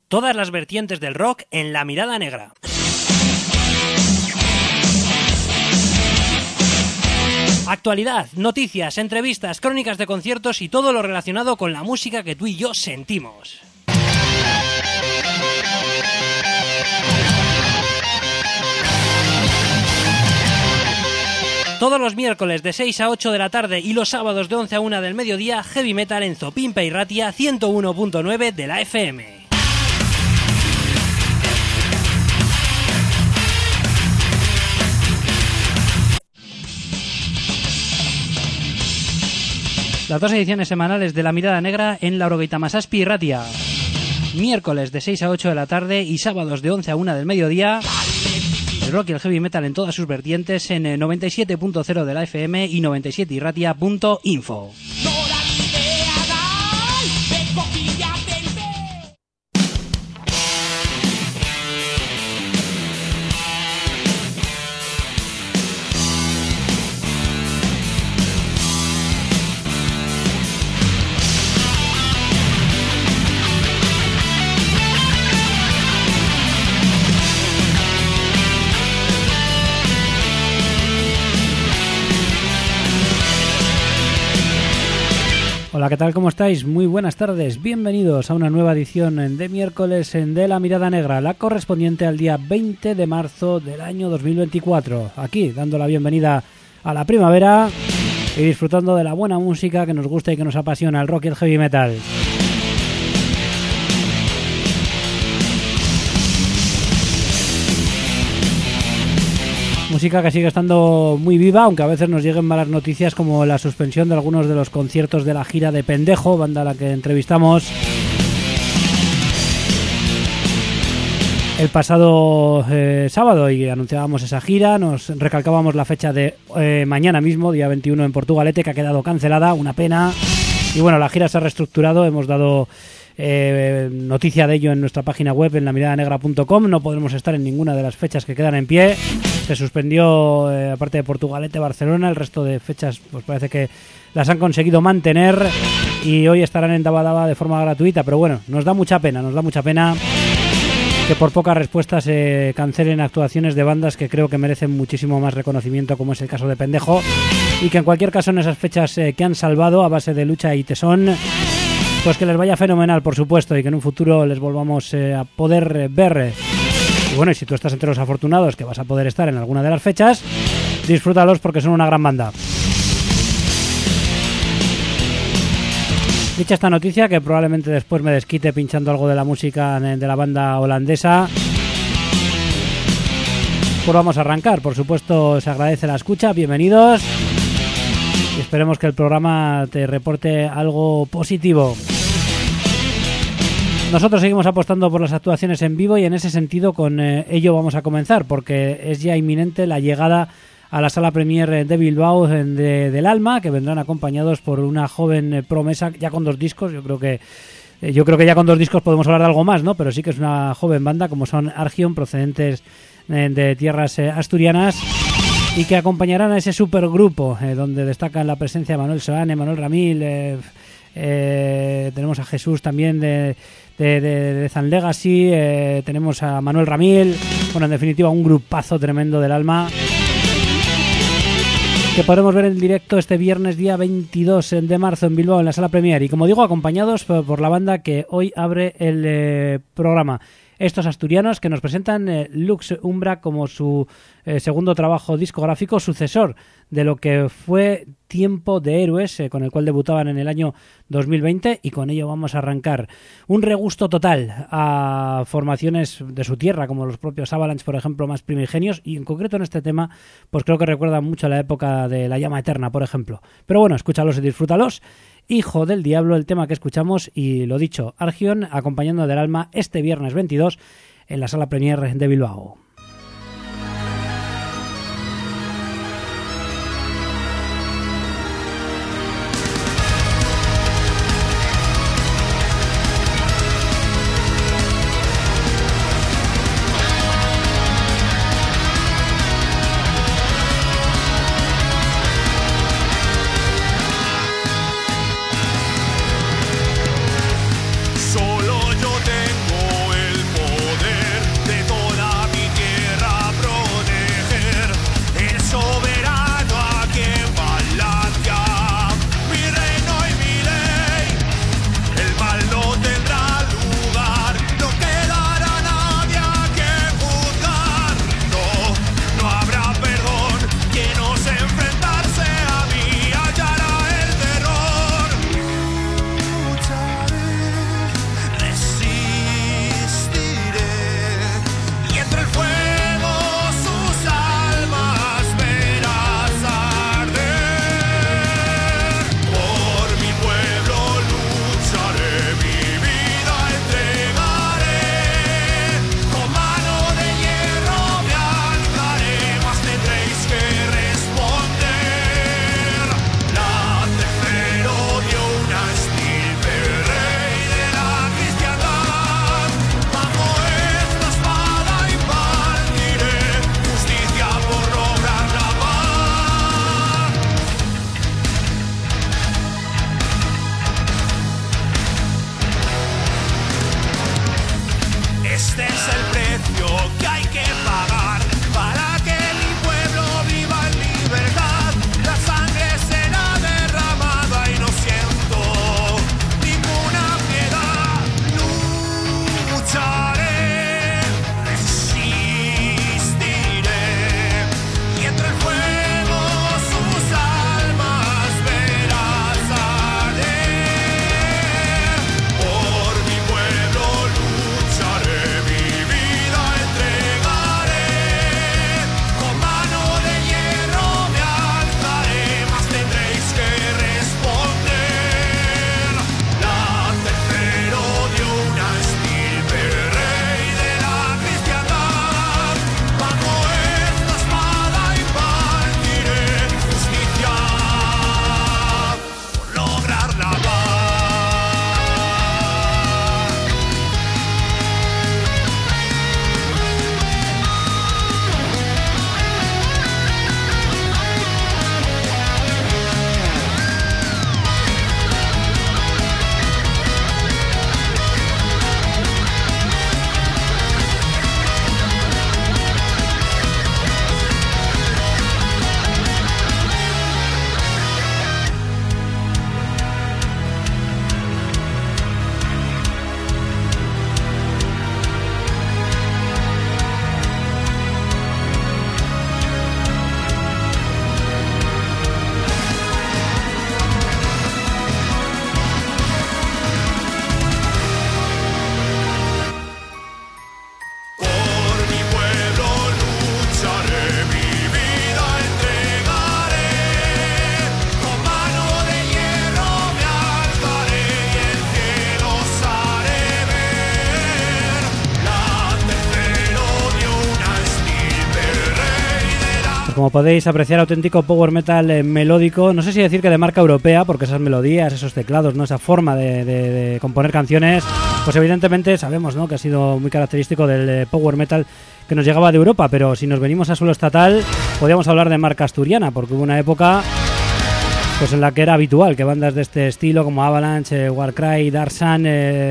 Todas las vertientes del rock en La Mirada Negra. Actualidad, noticias, entrevistas, crónicas de conciertos y todo lo relacionado con la música que tú y yo sentimos. Todos los miércoles de 6 a 8 de la tarde y los sábados de 11 a 1 del mediodía, Heavy Metal en Zopimpa y Ratia 101.9 de la FM. Las dos ediciones semanales de La Mirada Negra en la Orogeita Masaspi y Ratia. Miércoles de 6 a 8 de la tarde y sábados de 11 a 1 del mediodía. El rock y el heavy metal en todas sus vertientes en 97.0 de la FM y 97irratia.info. Hola, ¿qué tal? ¿Cómo estáis? Muy buenas tardes. Bienvenidos a una nueva edición de miércoles de La Mirada Negra, la correspondiente al día 20 de marzo del año 2024. Aquí, dando la bienvenida a la primavera y disfrutando de la buena música que nos gusta y que nos apasiona, el rock y el heavy metal. Música que sigue estando muy viva, aunque a veces nos lleguen malas noticias como la suspensión de algunos de los conciertos de la gira de Pendejo, banda a la que entrevistamos el pasado sábado y anunciábamos esa gira. Nos recalcábamos la fecha de mañana mismo, día 21 en Portugalete, que ha quedado cancelada, una pena. Y bueno, la gira se ha reestructurado, hemos dado noticia de ello en nuestra página web en lamiradanegra.com. No podremos estar en ninguna de las fechas que quedan en pie. Se suspendió, aparte de Portugalete, Barcelona. El resto de fechas pues parece que las han conseguido mantener y hoy estarán en Dabadaba de forma gratuita. Pero bueno, nos da mucha pena que por pocas respuestas se cancelen actuaciones de bandas que creo que merecen muchísimo más reconocimiento, como es el caso de Pendejo, y que en cualquier caso en esas fechas que han salvado a base de lucha y tesón, pues que les vaya fenomenal, por supuesto, y que en un futuro les volvamos a poder ver. Y bueno, y si tú estás entre los afortunados que vas a poder estar en alguna de las fechas, disfrútalos porque son una gran banda. Dicha esta noticia, que probablemente después me desquite pinchando algo de la música de la banda holandesa, pues vamos a arrancar. Por supuesto, se agradece la escucha, bienvenidos, y esperemos que el programa te reporte algo positivo. Nosotros seguimos apostando por las actuaciones en vivo y en ese sentido con ello vamos a comenzar, porque es ya inminente la llegada a la sala premier de Bilbao del Alma, que vendrán acompañados por una joven promesa ya con 2 discos. Yo creo que ya con 2 discos podemos hablar de algo más, ¿no? Pero sí que es una joven banda como son Argion, procedentes de tierras asturianas, y que acompañarán a ese supergrupo donde destacan la presencia de Manuel Soane, Manuel Ramil, tenemos a Jesús también de Zan Legacy, tenemos a Manuel Ramil, bueno, en definitiva un grupazo tremendo del Alma, que podremos ver en directo este viernes día 22 de marzo en Bilbao en la sala premier, y como digo, acompañados por la banda que hoy abre el programa. Estos asturianos que nos presentan Lux Umbra como su segundo trabajo discográfico, sucesor de lo que fue Tiempo de Héroes, con el cual debutaban en el año 2020, y con ello vamos a arrancar. Un regusto total a formaciones de su tierra, como los propios Avalanche, por ejemplo, más primigenios, y en concreto en este tema, pues creo que recuerda mucho a la época de La Llama Eterna, por ejemplo. Pero bueno, escúchalos y disfrútalos. Hijo del Diablo, el tema que escuchamos, y lo dicho, Argion acompañando del Alma este viernes 22 en la sala premier de Bilbao. Solo yo tengo que hay que pagar para que mi pueblo viva en libertad. La sangre será derramada y no siento ninguna piedad. Lucharé, resistiré, y entre el fuego sus almas verás arder. Por mi pueblo lucharé, mi vida entregaré, con mano de hierro me alzaré, mas tendréis que responder. La tercero de una estirpe, rey de la cristiandad, bajo esta espada impartiré justicia por lograr la paz. Por mi pueblo lucharé, mi vida entregaré, con mano de hierro me alzaré y el cielo os haré ver. La tercero de una estirpe, rey de la... Pues como podéis apreciar, auténtico power metal melódico, no sé si decir que de marca europea, porque esas melodías, esos teclados, ¿no? Esa forma de componer canciones, pues evidentemente sabemos, ¿no?, que ha sido muy característico del power metal que nos llegaba de Europa, pero si nos venimos a suelo estatal, podríamos hablar de marca asturiana, porque hubo una época pues en la que era habitual que bandas de este estilo como Avalanche, Warcry, Dark Sun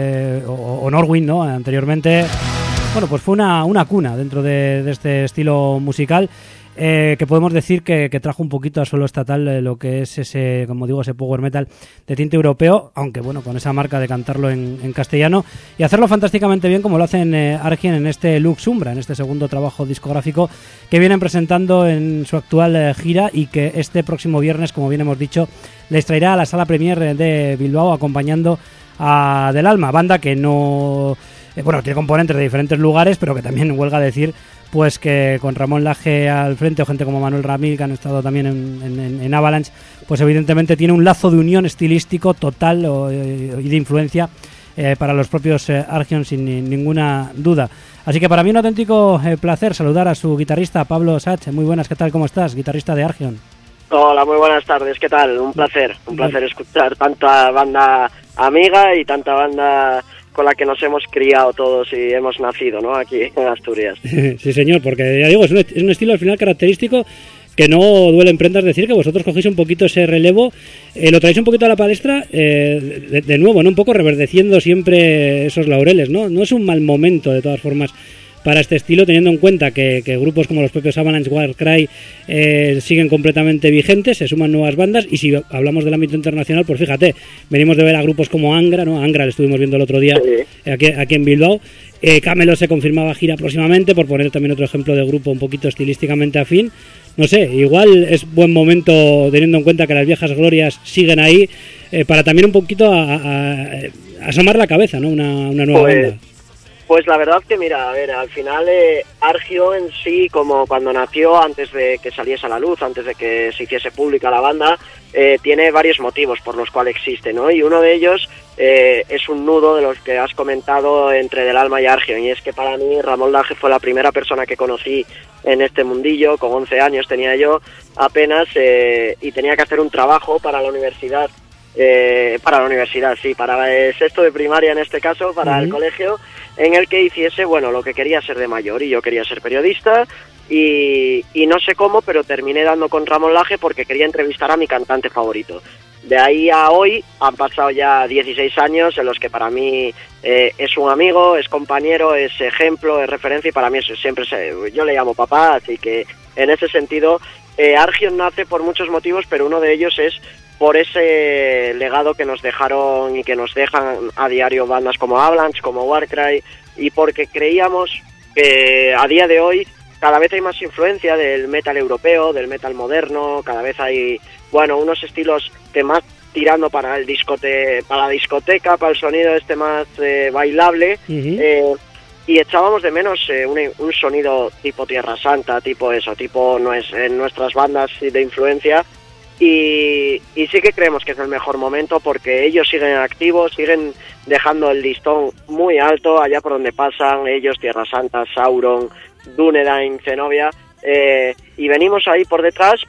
o Norwind, ¿no?, anteriormente, bueno, pues fue una cuna dentro de este estilo musical, que podemos decir que trajo un poquito a suelo estatal lo que es ese, como digo, ese power metal de tinte europeo, aunque bueno, con esa marca de cantarlo en castellano y hacerlo fantásticamente bien, como lo hacen Argien en este Lux Umbra, en este segundo trabajo discográfico que vienen presentando en su actual gira, y que este próximo viernes, como bien hemos dicho, les traerá a la sala premier de Bilbao, acompañando a Del Alma, banda que no... bueno, tiene componentes de diferentes lugares, pero que también huelga decir pues que con Ramón Laje al frente, o gente como Manuel Ramil, que han estado también en Avalanche, pues evidentemente tiene un lazo de unión estilístico total y de influencia para los propios Argien, sin ninguna duda. Así que para mí un auténtico placer saludar a su guitarrista Pablo Sach. Muy buenas, ¿qué tal? ¿Cómo estás? Guitarrista de Argien. Hola, muy buenas tardes, ¿qué tal? Un placer escuchar tanta banda amiga y tanta banda con la que nos hemos criado todos y hemos nacido, ¿no?, aquí en Asturias. Sí, señor, porque ya digo, es un estilo al final característico que no duele en prendas decir que vosotros cogéis un poquito ese relevo, lo traéis un poquito a la palestra, de nuevo, ¿no?, un poco reverdeciendo siempre esos laureles, ¿no? No es un mal momento, de todas formas, para este estilo, teniendo en cuenta que grupos como los propios Avalanche, Warcry siguen completamente vigentes, se suman nuevas bandas, y si hablamos del ámbito internacional, pues fíjate, venimos de ver a grupos como Angra, ¿no? Angra lo estuvimos viendo el otro día, sí, aquí en Bilbao. Camelot se confirmaba gira próximamente, por poner también otro ejemplo de grupo un poquito estilísticamente afín. No sé, igual es buen momento, teniendo en cuenta que las viejas glorias siguen ahí, para también un poquito a asomar la cabeza, ¿no? Una nueva banda. Pues la verdad que mira, a ver, al final Argio en sí, como cuando nació, antes de que saliese a la luz, antes de que se hiciese pública la banda, tiene varios motivos por los cuales existe, ¿no? Y uno de ellos es un nudo de los que has comentado entre Del Alma y Argio, y es que para mí Ramón Laje fue la primera persona que conocí en este mundillo. Con 11 años tenía yo apenas, y tenía que hacer un trabajo para la universidad, para el sexto de primaria en este caso, para el colegio, en el que hiciese, bueno, lo que quería ser de mayor, y yo quería ser periodista, y no sé cómo, pero terminé dando con Ramón Laje porque quería entrevistar a mi cantante favorito. De ahí a hoy han pasado ya 16 años en los que para mí es un amigo, es compañero, es ejemplo, es referencia y para mí yo le llamo papá, así que en ese sentido Argion nace por muchos motivos, pero uno de ellos es por ese legado que nos dejaron y que nos dejan a diario bandas como Avalanche, como Warcry, y porque creíamos que a día de hoy cada vez hay más influencia del metal europeo, del metal moderno, cada vez hay, unos estilos que más tirando para la discoteca, para el sonido más bailable, y echábamos de menos un sonido tipo Tierra Santa, tipo nuestras bandas de influencia, y sí que creemos que es el mejor momento porque ellos siguen activos, siguen dejando el listón muy alto allá por donde pasan, ellos, Tierra Santa, Sauron, Dunedain, Zenobia, y venimos ahí por detrás,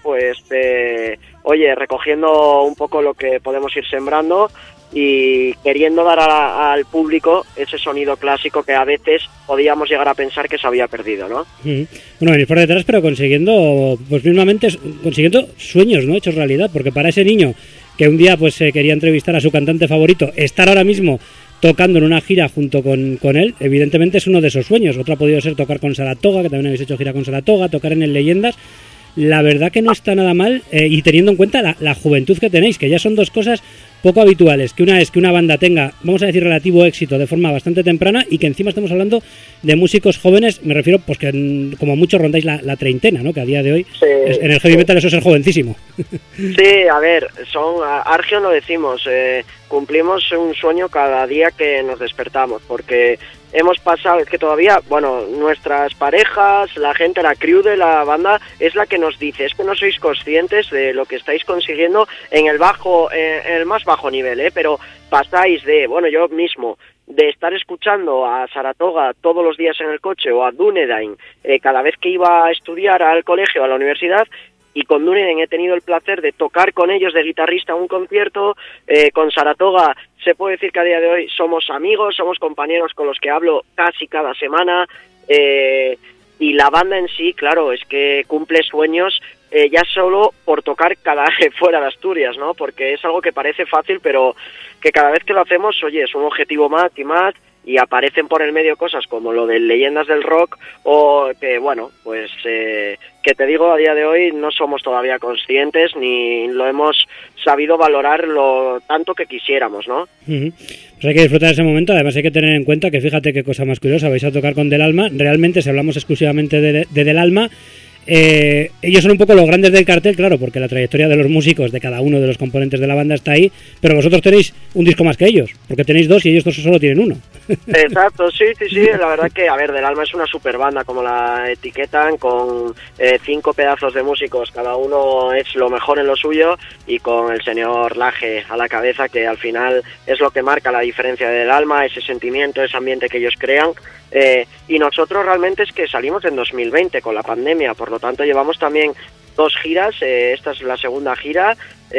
recogiendo un poco lo que podemos ir sembrando y queriendo dar al público ese sonido clásico que a veces podíamos llegar a pensar que se había perdido, ¿no? Bueno, venir por detrás, pero consiguiendo sueños, ¿no? Hechos realidad, porque para ese niño que un día quería entrevistar a su cantante favorito, estar ahora mismo tocando en una gira junto con él, evidentemente es uno de esos sueños. Otro ha podido ser tocar con Saratoga, que también habéis hecho gira con Saratoga, tocar en el Leyendas. La verdad que no está nada mal, y teniendo en cuenta la juventud que tenéis, que ya son dos cosas poco habituales, que una es que una banda tenga, vamos a decir, relativo éxito de forma bastante temprana, y que encima estamos hablando de músicos jóvenes, me refiero, que como muchos rondáis la treintena, ¿no? Que a día de hoy, en el heavy metal eso es ser jovencísimo. Sí, a ver, Argion lo decimos, cumplimos un sueño cada día que nos despertamos, porque hemos pasado, es que todavía, nuestras parejas, la gente, la crew de la banda es la que nos dice, es que no sois conscientes de lo que estáis consiguiendo en el más bajo nivel, pero pasáis de, yo mismo, de estar escuchando a Saratoga todos los días en el coche o a Dunedain cada vez que iba a estudiar al colegio o a la universidad, y con Dunedain he tenido el placer de tocar con ellos de guitarrista un concierto, con Saratoga se puede decir que a día de hoy somos amigos, somos compañeros con los que hablo casi cada semana, y la banda en sí, claro, es que cumple sueños ya solo por tocar fuera de Asturias, ¿no? Porque es algo que parece fácil, pero que cada vez que lo hacemos, es un objetivo más y más, y aparecen por el medio cosas como lo de Leyendas del Rock, o que, que te digo, a día de hoy no somos todavía conscientes ni lo hemos sabido valorar lo tanto que quisiéramos, ¿no? Pues hay que disfrutar ese momento. Además hay que tener en cuenta que, fíjate qué cosa más curiosa, vais a tocar con Del Alma. Realmente, si hablamos exclusivamente de Del Alma, ellos son un poco los grandes del cartel, claro, porque la trayectoria de los músicos de cada uno de los componentes de la banda está ahí, pero vosotros tenéis un disco más que ellos, porque tenéis dos y ellos dos solo tienen uno. Exacto, sí, la verdad que, Del Alma es una super banda, como la etiquetan, con 5 pedazos de músicos, cada uno es lo mejor en lo suyo, y con el señor Laje a la cabeza, que al final es lo que marca la diferencia de Del Alma, ese sentimiento, ese ambiente que ellos crean. Y nosotros realmente es que salimos en 2020 con la pandemia, por lo tanto llevamos también 2 giras, esta es la segunda gira,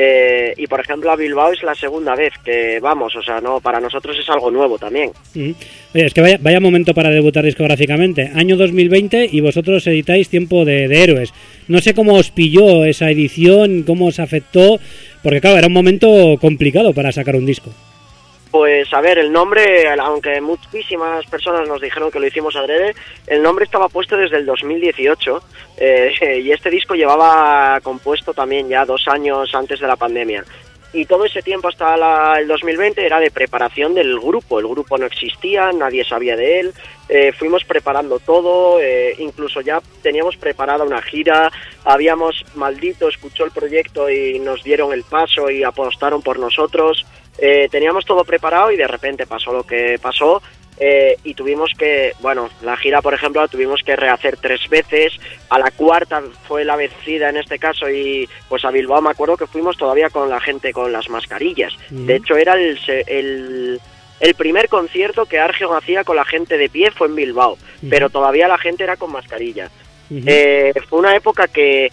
y por ejemplo a Bilbao es la segunda vez que vamos, para nosotros es algo nuevo también. Oye, es que vaya momento para debutar discográficamente, año 2020 y vosotros editáis Tiempo de Héroes. No sé cómo os pilló esa edición, cómo os afectó, porque claro, era un momento complicado para sacar un disco. Pues el nombre, aunque muchísimas personas nos dijeron que lo hicimos adrede, el nombre estaba puesto desde el 2018, y este disco llevaba compuesto también ya 2 años antes de la pandemia. Y todo ese tiempo hasta el 2020 era de preparación del grupo. El grupo no existía, nadie sabía de él, fuimos preparando todo, incluso ya teníamos preparada una gira, Maldito escuchó el proyecto y nos dieron el paso y apostaron por nosotros. Teníamos todo preparado y de repente pasó lo que pasó, y tuvimos que, la gira, por ejemplo, la tuvimos que rehacer 3 veces, a la cuarta fue la vencida en este caso, y pues a Bilbao me acuerdo que fuimos todavía con la gente con las mascarillas. De hecho era el primer concierto que Argion hacía con la gente de pie fue en Bilbao, pero todavía la gente era con mascarilla. Fue una época que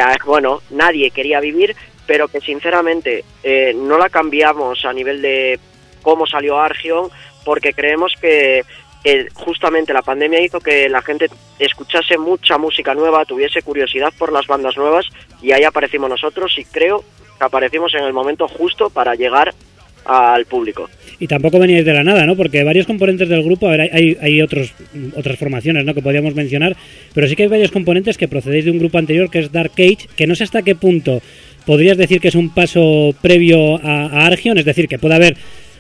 nadie quería vivir, pero que sinceramente no la cambiamos a nivel de cómo salió Argion, porque creemos que justamente la pandemia hizo que la gente escuchase mucha música nueva, tuviese curiosidad por las bandas nuevas, y ahí aparecimos nosotros, y creo que aparecimos en el momento justo para llegar al público. Y tampoco veníais de la nada, ¿no? Porque varios componentes del grupo, a ver, hay otras formaciones, ¿no?, que podríamos mencionar, pero sí que hay varios componentes que procedéis de un grupo anterior que es Dark Age, que no sé hasta qué punto podrías decir que es un paso previo a Argion, es decir, que puede haber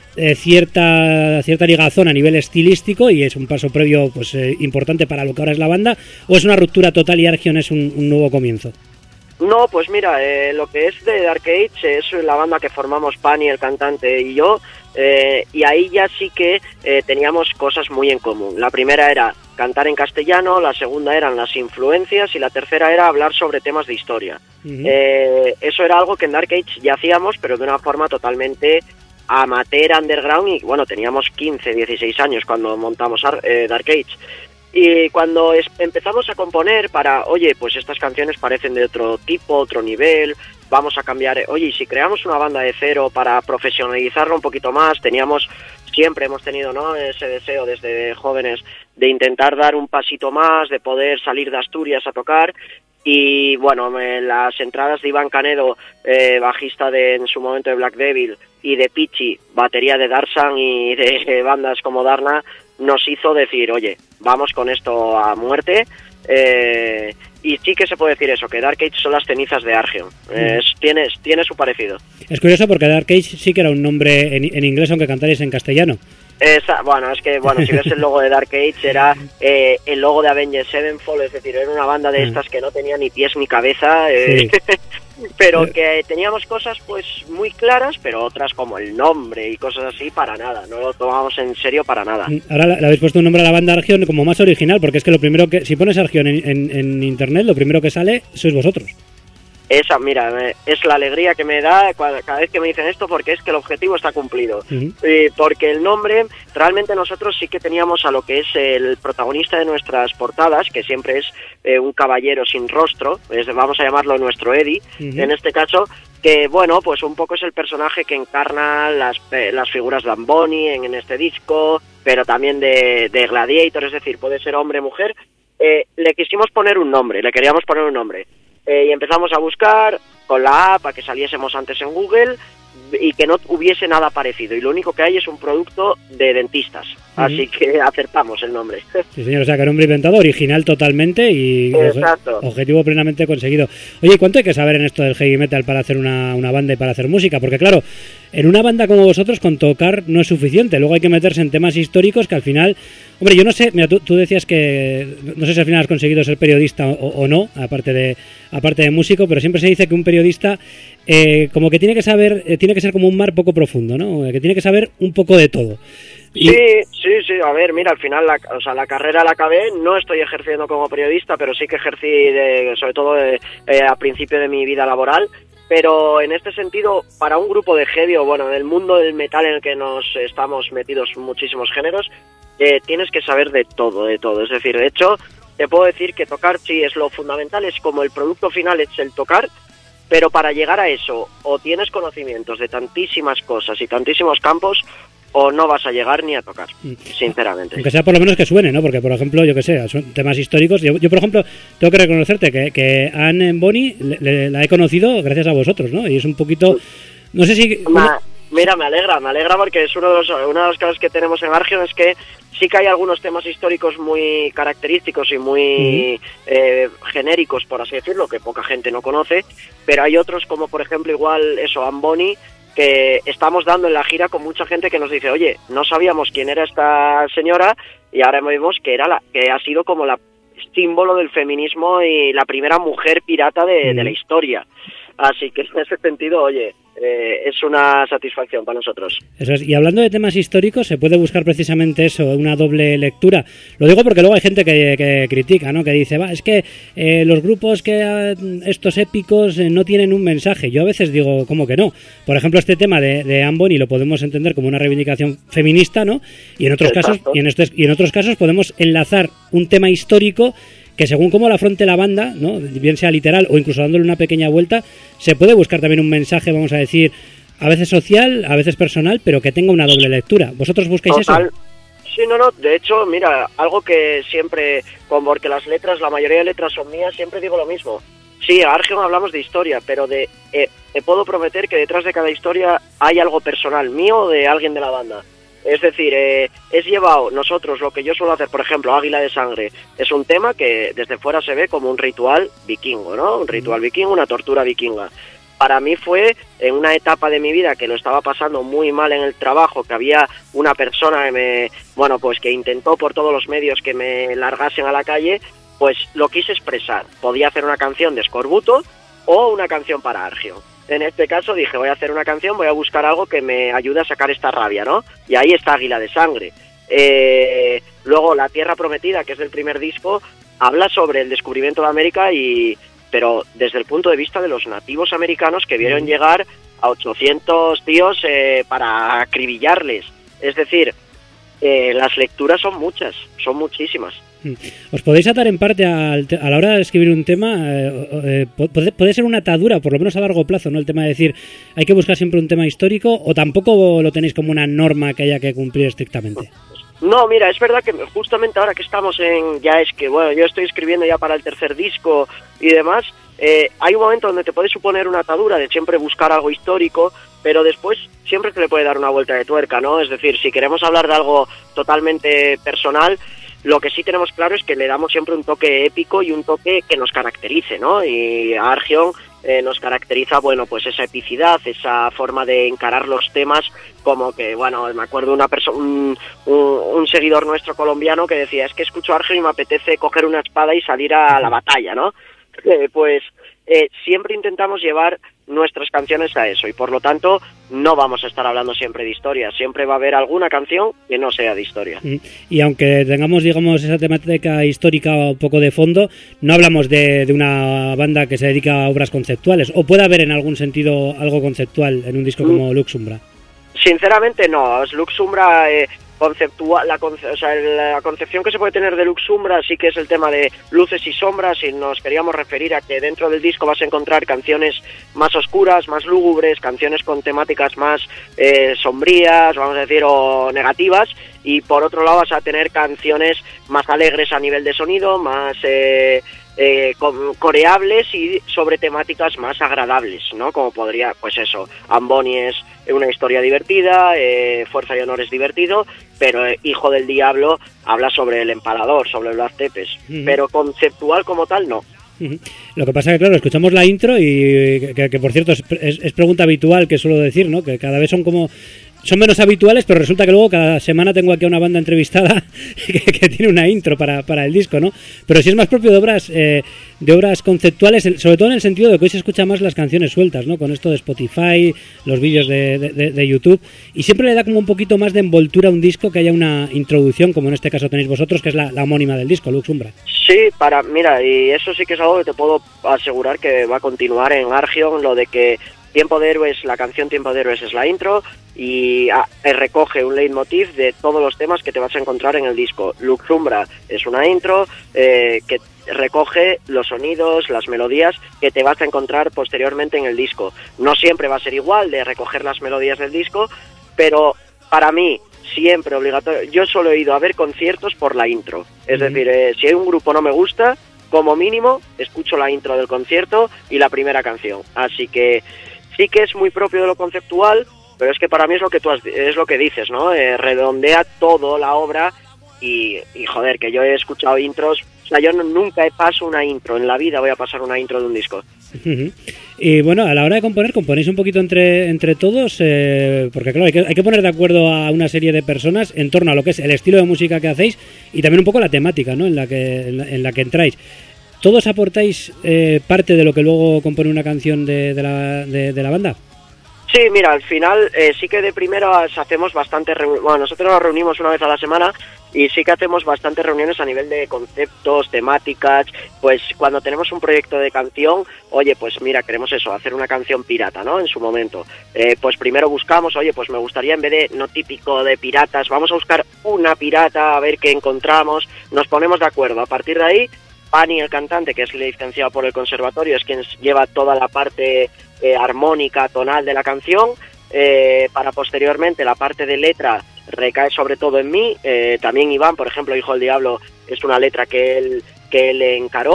cierta ligazón a nivel estilístico y es un paso previo pues importante para lo que ahora es la banda, o es una ruptura total y Argion es un nuevo comienzo. No, pues mira, lo que es de Dark Age es la banda que formamos Pani, el cantante, y yo, y ahí ya sí que teníamos cosas muy en común. La primera era cantar en castellano, la segunda eran las influencias y la tercera era hablar sobre temas de historia. Uh-huh. Eso era algo que en Dark Age ya hacíamos, pero de una forma totalmente amateur, underground, y bueno, teníamos 15, 16 años cuando montamos Dark Age. Y cuando empezamos a componer para, oye, pues estas canciones parecen de otro tipo, otro nivel, vamos a cambiar, oye, y si creamos una banda de cero para profesionalizarlo un poquito más, siempre hemos tenido, ¿no?, ese deseo desde jóvenes de intentar dar un pasito más, de poder salir de Asturias a tocar. Y bueno, las entradas de Iván Canedo, bajista en su momento de Black Devil, y de Pichi, batería de Darsan y de bandas como Darna, nos hizo decir, oye, vamos con esto a muerte. Y sí que se puede decir eso, que Dark Age son las cenizas de Argion. Tiene su parecido. Es curioso porque Dark Age sí que era un nombre en inglés, aunque cantaréis en castellano. Si ves el logo de Dark Age era el logo de Avenged Sevenfold, es decir, era una banda de estas que no tenía ni pies ni cabeza, sí. pero que teníamos cosas pues muy claras, pero otras como el nombre y cosas así para nada, no lo tomábamos en serio para nada. Ahora le habéis puesto un nombre a la banda Argion como más original, porque es que lo primero que, si pones Argion en internet, lo primero que sale sois vosotros. Esa, mira, es la alegría que me da cada vez que me dicen esto, porque es que el objetivo está cumplido. Uh-huh. Porque el nombre, realmente nosotros sí que teníamos a lo que es el protagonista de nuestras portadas, que siempre es un caballero sin rostro, vamos a llamarlo nuestro Eddie, uh-huh, en este caso, que bueno, pues un poco es el personaje que encarna las figuras de Amboni en este disco, pero también de Gladiator, es decir, puede ser hombre, mujer. Le queríamos poner un nombre. Y empezamos a buscar con la app a que saliésemos antes en Google y que no hubiese nada parecido. Y lo único que hay es un producto de dentistas. Uh-huh. Así que acertamos el nombre. Sí, señor, o sea, que nombre inventado, original totalmente y objetivo plenamente conseguido. Oye, ¿cuánto hay que saber en esto del heavy metal para hacer una banda y para hacer música? Porque claro, en una banda como vosotros con tocar no es suficiente. Luego hay que meterse en temas históricos que al final... Hombre, yo no sé, mira, tú decías que... No sé si al final has conseguido ser periodista o no, aparte de músico, pero siempre se dice que un periodista como que tiene que saber, tiene que ser como un mar poco profundo, ¿no? Que tiene que saber un poco de todo. Sí, a ver, mira, al final la carrera la acabé, no estoy ejerciendo como periodista, pero sí que ejercí sobre todo a principio de mi vida laboral, pero en este sentido, para un grupo de heavy, o bueno, del mundo del metal en el que nos estamos metidos muchísimos géneros, tienes que saber de todo, es decir, de hecho, te puedo decir que tocar sí es lo fundamental, es como el producto final, es el tocar, pero para llegar a eso, o tienes conocimientos de tantísimas cosas y tantísimos campos, o no vas a llegar ni a tocar, sinceramente. Aunque sea por lo menos que suene, ¿no? Porque, por ejemplo, yo que sé, son temas históricos. Yo por ejemplo, tengo que reconocerte que Anne Bonny la he conocido gracias a vosotros, ¿no? Y es un poquito... No sé si... Mira, me alegra porque es una de las cosas que tenemos en Argion, es que sí que hay algunos temas históricos muy característicos y muy genéricos, por así decirlo, que poca gente no conoce, pero hay otros como, por ejemplo, igual eso, Anne Bonny, que estamos dando en la gira con mucha gente que nos dice, oye, no sabíamos quién era esta señora y ahora vemos que que ha sido como la símbolo del feminismo y la primera mujer pirata de la historia. Así que en ese sentido, oye, es una satisfacción para nosotros. Eso es. Y hablando de temas históricos, se puede buscar precisamente eso, una doble lectura. Lo digo porque luego hay gente que critica, ¿no? Que dice, es que los grupos estos épicos no tienen un mensaje. Yo a veces digo, ¿cómo que no? Por ejemplo, este tema de Anne Bonny lo podemos entender como una reivindicación feminista, ¿no? Y en otros casos, y en otros casos podemos enlazar un tema histórico que según cómo la afronte la banda, ¿no? Bien sea literal o incluso dándole una pequeña vuelta, se puede buscar también un mensaje, vamos a decir, a veces social, a veces personal, pero que tenga una doble lectura. ¿Vosotros buscáis eso? Sí, no, de hecho, mira, algo que siempre, porque las letras, la mayoría de letras son mías, siempre digo lo mismo. Sí, a Argion hablamos de historia, pero te puedo prometer que detrás de cada historia hay algo personal mío o de alguien de la banda. Es decir, es llevado nosotros lo que yo suelo hacer, por ejemplo, Águila de Sangre, es un tema que desde fuera se ve como un ritual vikingo, ¿no? Un ritual vikingo, una tortura vikinga. Para mí fue en una etapa de mi vida que lo estaba pasando muy mal en el trabajo, que había una persona que intentó por todos los medios que me largasen a la calle, pues lo quise expresar. Podía hacer una canción de escorbuto o una canción para Argion. En este caso dije, voy a hacer una canción, voy a buscar algo que me ayude a sacar esta rabia, ¿no? Y ahí está Águila de Sangre. Luego La Tierra Prometida, que es del primer disco, habla sobre el descubrimiento de América, pero desde el punto de vista de los nativos americanos que vieron llegar a 800 tíos para acribillarles. Es decir, las lecturas son muchas, son muchísimas. ¿Os podéis atar en parte a la hora de escribir un tema? Puede ser una atadura, por lo menos a largo plazo, ¿no? El tema de decir, hay que buscar siempre un tema histórico, o tampoco lo tenéis como una norma que haya que cumplir estrictamente. No, mira, es verdad que justamente ahora que estamos yo estoy escribiendo ya para el tercer disco y demás, hay un momento donde te puede suponer una atadura de siempre buscar algo histórico, pero después siempre se le puede dar una vuelta de tuerca, ¿no? Es decir, si queremos hablar de algo totalmente personal, lo que sí tenemos claro es que le damos siempre un toque épico y un toque que nos caracterice, ¿no? Y a Argion nos caracteriza, pues esa epicidad, esa forma de encarar los temas, como que, me acuerdo una persona, un seguidor nuestro colombiano que decía, es que escucho a Argion y me apetece coger una espada y salir a la batalla, ¿no? Siempre intentamos llevar nuestras canciones a eso, y por lo tanto no vamos a estar hablando siempre de historia, siempre va a haber alguna canción que no sea de historia. Y aunque tengamos, digamos, esa temática histórica un poco de fondo, no hablamos de una banda que se dedica a obras conceptuales, o puede haber en algún sentido algo conceptual en un disco como Luxumbra. Sinceramente no, Luxumbra conceptual, la concepción que se puede tener de Luxumbra sí que es el tema de luces y sombras, y nos queríamos referir a que dentro del disco vas a encontrar canciones más oscuras, más lúgubres, canciones con temáticas más sombrías, vamos a decir, o negativas, y por otro lado vas a tener canciones más alegres a nivel de sonido, más coreables y sobre temáticas más agradables, ¿no? Como podría, pues eso, Amboni es una historia divertida, Fuerza y Honor es divertido, pero Hijo del Diablo habla sobre el empalador, sobre Blas Tepes, pero conceptual como tal no. Lo que pasa es que, claro, escuchamos la intro y que por cierto es pregunta habitual que suelo decir, ¿no? Que cada vez son menos habituales, pero resulta que luego cada semana tengo aquí a una banda entrevistada que tiene una intro para el disco, ¿no? Pero sí es más propio de obras conceptuales, sobre todo en el sentido de que hoy se escucha más las canciones sueltas, ¿no? Con esto de Spotify, los vídeos de YouTube, y siempre le da como un poquito más de envoltura a un disco que haya una introducción, como en este caso tenéis vosotros, que es la homónima del disco, Luxumbra. Sí, mira, y eso sí que es algo que te puedo asegurar que va a continuar en Argion, lo de que Tiempo de Héroes, la canción Tiempo de Héroes es la intro y recoge un leitmotiv de todos los temas que te vas a encontrar en el disco. Luxumbra es una intro que recoge los sonidos, las melodías que te vas a encontrar posteriormente en el disco. No siempre va a ser igual de recoger las melodías del disco, pero para mí siempre obligatorio. Yo solo he ido a ver conciertos por la intro. Es decir, si hay un grupo no me gusta, como mínimo escucho la intro del concierto y la primera canción. Así que sí que es muy propio de lo conceptual, pero es que para mí es lo que dices, ¿no? Redondea todo la obra y joder, que yo he escuchado intros, o sea, yo nunca paso una intro, en la vida voy a pasar una intro de un disco. Y bueno, a la hora de componéis un poquito entre todos, porque claro, hay que poner de acuerdo a una serie de personas en torno a lo que es el estilo de música que hacéis y también un poco la temática, ¿no? en la que entráis. ¿Todos aportáis parte de lo que luego compone una canción de la banda? Sí, mira, al final sí que de primeras hacemos bastantes reuniones. Bueno, nosotros nos reunimos una vez a la semana y sí que hacemos bastantes reuniones a nivel de conceptos, temáticas. Pues cuando tenemos un proyecto de canción, oye, pues mira, queremos eso, hacer una canción pirata, ¿no? En su momento. Pues primero buscamos, oye, pues me gustaría en vez de no típico de piratas, vamos a buscar una pirata a ver qué encontramos. Nos ponemos de acuerdo. A partir de ahí, Pani, el cantante, que es licenciado por el conservatorio, es quien lleva toda la parte armónica, tonal de la canción, para posteriormente la parte de letra recae sobre todo en mí. También Iván, por ejemplo, Hijo del Diablo, es una letra que él encaró,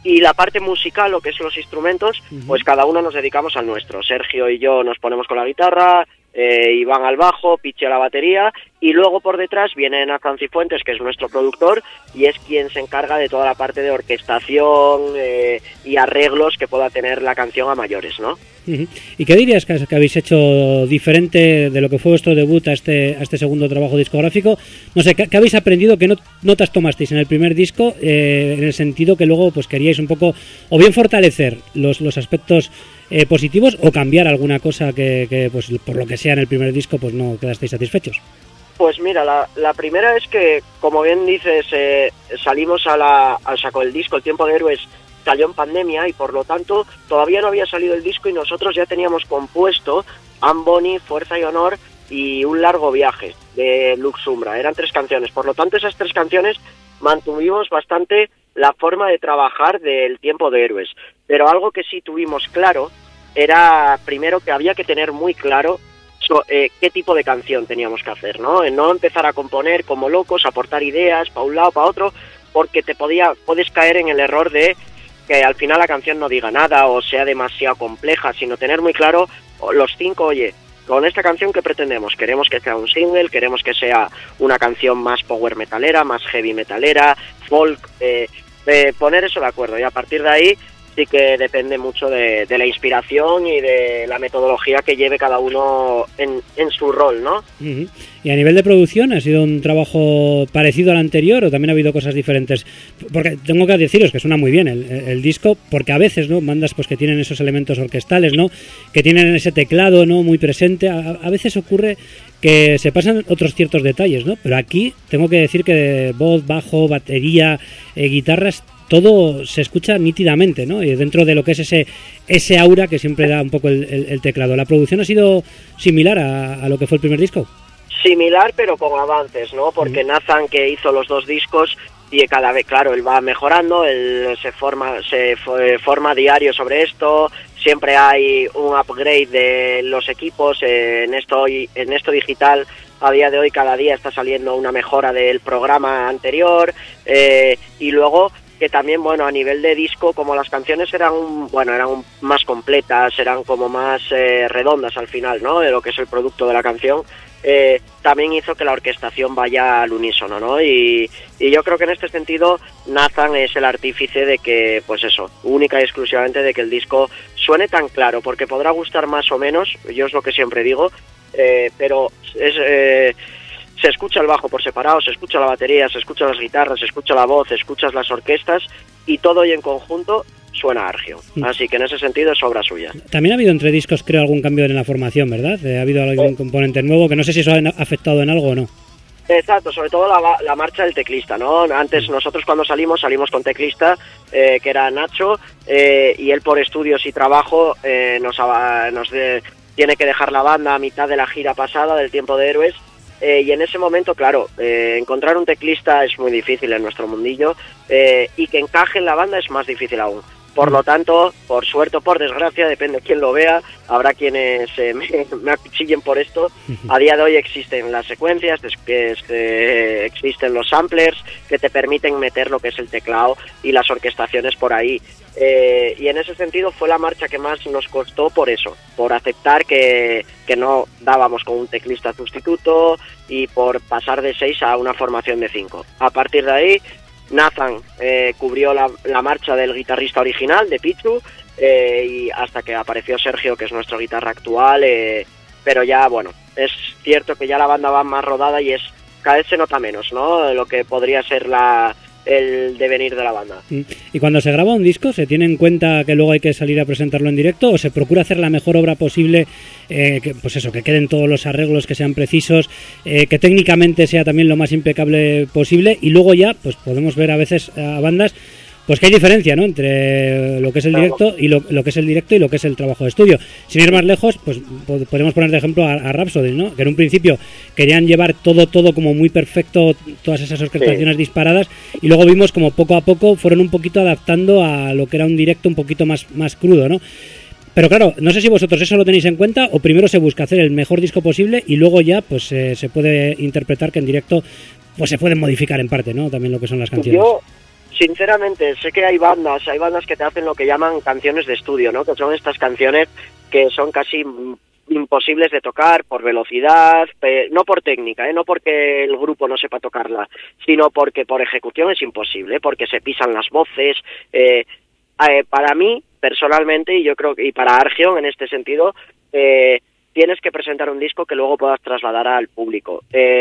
Y la parte musical, lo que son los instrumentos, pues cada uno nos dedicamos al nuestro. Sergio y yo nos ponemos con la guitarra, Iván al bajo, Pichi a la batería, y luego por detrás viene Nathan Cifuentes, que es nuestro productor, y es quien se encarga de toda la parte de orquestación y arreglos que pueda tener la canción a mayores, ¿no? ¿Y qué dirías que habéis hecho diferente de lo que fue vuestro debut a este segundo trabajo discográfico? No sé, ¿qué habéis aprendido? ¿Qué notas tomasteis en el primer disco? En el sentido que luego pues queríais un poco, o bien fortalecer los aspectos positivos, o cambiar alguna cosa que pues por lo que sea en el primer disco pues no quedasteis satisfechos. Pues mira, la primera es que, como bien dices, salimos al saco del disco. El Tiempo de Héroes salió en pandemia y por lo tanto todavía no había salido el disco y nosotros ya teníamos compuesto Amboni, Fuerza y Honor y Un largo viaje de Luxumbra. Eran 3 canciones, por lo tanto esas 3 canciones mantuvimos bastante la forma de trabajar del Tiempo de Héroes, pero algo que sí tuvimos claro era primero que había que tener muy claro qué tipo de canción teníamos que hacer, ¿no? No empezar a componer como locos, aportar ideas para un lado, para otro, porque puedes caer en el error de que al final la canción no diga nada o sea demasiado compleja, sino tener muy claro los 5, oye, con esta canción ¿qué pretendemos? Queremos que sea un single, queremos que sea una canción más power metalera, más heavy metalera, folk, poner eso de acuerdo, y a partir de ahí sí que depende mucho de la inspiración y de la metodología que lleve cada uno en su rol, ¿no? Uh-huh. Y a nivel de producción, ¿ha sido un trabajo parecido al anterior o también ha habido cosas diferentes? Porque tengo que deciros que suena muy bien el disco, porque a veces, ¿no?, bandas pues que tienen esos elementos orquestales, ¿no?, que tienen ese teclado, ¿no?, muy presente, a veces ocurre que se pasan otros ciertos detalles, ¿no? Pero aquí tengo que decir que voz, bajo, batería, guitarras, todo se escucha nítidamente, ¿no? Y dentro de lo que es ese aura que siempre da un poco el teclado. ¿La producción ha sido similar a lo que fue el primer disco? Similar, pero con avances, ¿no? Porque Nathan, que hizo los 2 discos, y cada vez, claro, él va mejorando, él se forma diario sobre esto, siempre hay un upgrade de los equipos, en esto digital, a día de hoy cada día está saliendo una mejora del programa anterior, y luego que también, bueno, a nivel de disco, como las canciones eran más completas, eran como más redondas al final, ¿no?, de lo que es el producto de la canción, también hizo que la orquestación vaya al unísono, ¿no? Y yo creo que en este sentido Nathan es el artífice de que, pues eso, única y exclusivamente de que el disco suene tan claro, porque podrá gustar más o menos, yo es lo que siempre digo, pero se escucha el bajo por separado, se escucha la batería, se escucha las guitarras, se escucha la voz, se escuchas las orquestas y todo y en conjunto suena Argio. Así que en ese sentido es obra suya. También ha habido entre discos, creo, algún cambio en la formación, ¿verdad? Ha habido algún componente nuevo que no sé si eso ha afectado en algo o no. Exacto, sobre todo la marcha del teclista, ¿no? Antes nosotros cuando salimos con teclista, que era Nacho, y él por estudios y trabajo tiene que dejar la banda a mitad de la gira pasada del Tiempo de Héroes. Y en ese momento, claro, encontrar un teclista es muy difícil en nuestro mundillo, y que encaje en la banda es más difícil aún. Por lo tanto, por suerte o por desgracia, depende de quién lo vea, habrá quienes me acuchillen por esto. A día de hoy existen las secuencias, existen los samplers que te permiten meter lo que es el teclado y las orquestaciones por ahí. Y en ese sentido fue la marcha que más nos costó por eso, por aceptar que no dábamos con un teclista sustituto y por pasar de 6 a una formación de 5. A partir de ahí, Nathan cubrió la marcha del guitarrista original, de Pichu, y hasta que apareció Sergio, que es nuestro guitarra actual, pero ya, bueno, es cierto que ya la banda va más rodada y cada vez se nota menos, ¿no?, lo que podría ser el devenir de la banda. ¿Y cuando se graba un disco se tiene en cuenta que luego hay que salir a presentarlo en directo o se procura hacer la mejor obra posible, que queden todos los arreglos que sean precisos, que técnicamente sea también lo más impecable posible, y luego ya pues podemos ver a veces a bandas pues que hay diferencia, ¿no?, entre lo que es el directo y lo que es el directo y lo que es el trabajo de estudio? Sin ir más lejos, pues podemos poner de ejemplo a Rhapsody, ¿no?, que en un principio querían llevar todo como muy perfecto, todas esas orquestaciones disparadas, y luego vimos como poco a poco fueron un poquito adaptando a lo que era un directo un poquito más crudo, ¿no? Pero claro, no sé si vosotros eso lo tenéis en cuenta o primero se busca hacer el mejor disco posible y luego ya pues se puede interpretar que en directo pues se pueden modificar en parte, ¿no?, también lo que son las canciones. Sinceramente, sé que hay bandas que te hacen lo que llaman canciones de estudio, ¿no? Que son estas canciones que son casi imposibles de tocar por velocidad, no por técnica, no porque el grupo no sepa tocarla, sino porque por ejecución es imposible, porque se pisan las voces. Para mí, personalmente, y yo creo que y para Argion en este sentido, tienes que presentar un disco que luego puedas trasladar al público.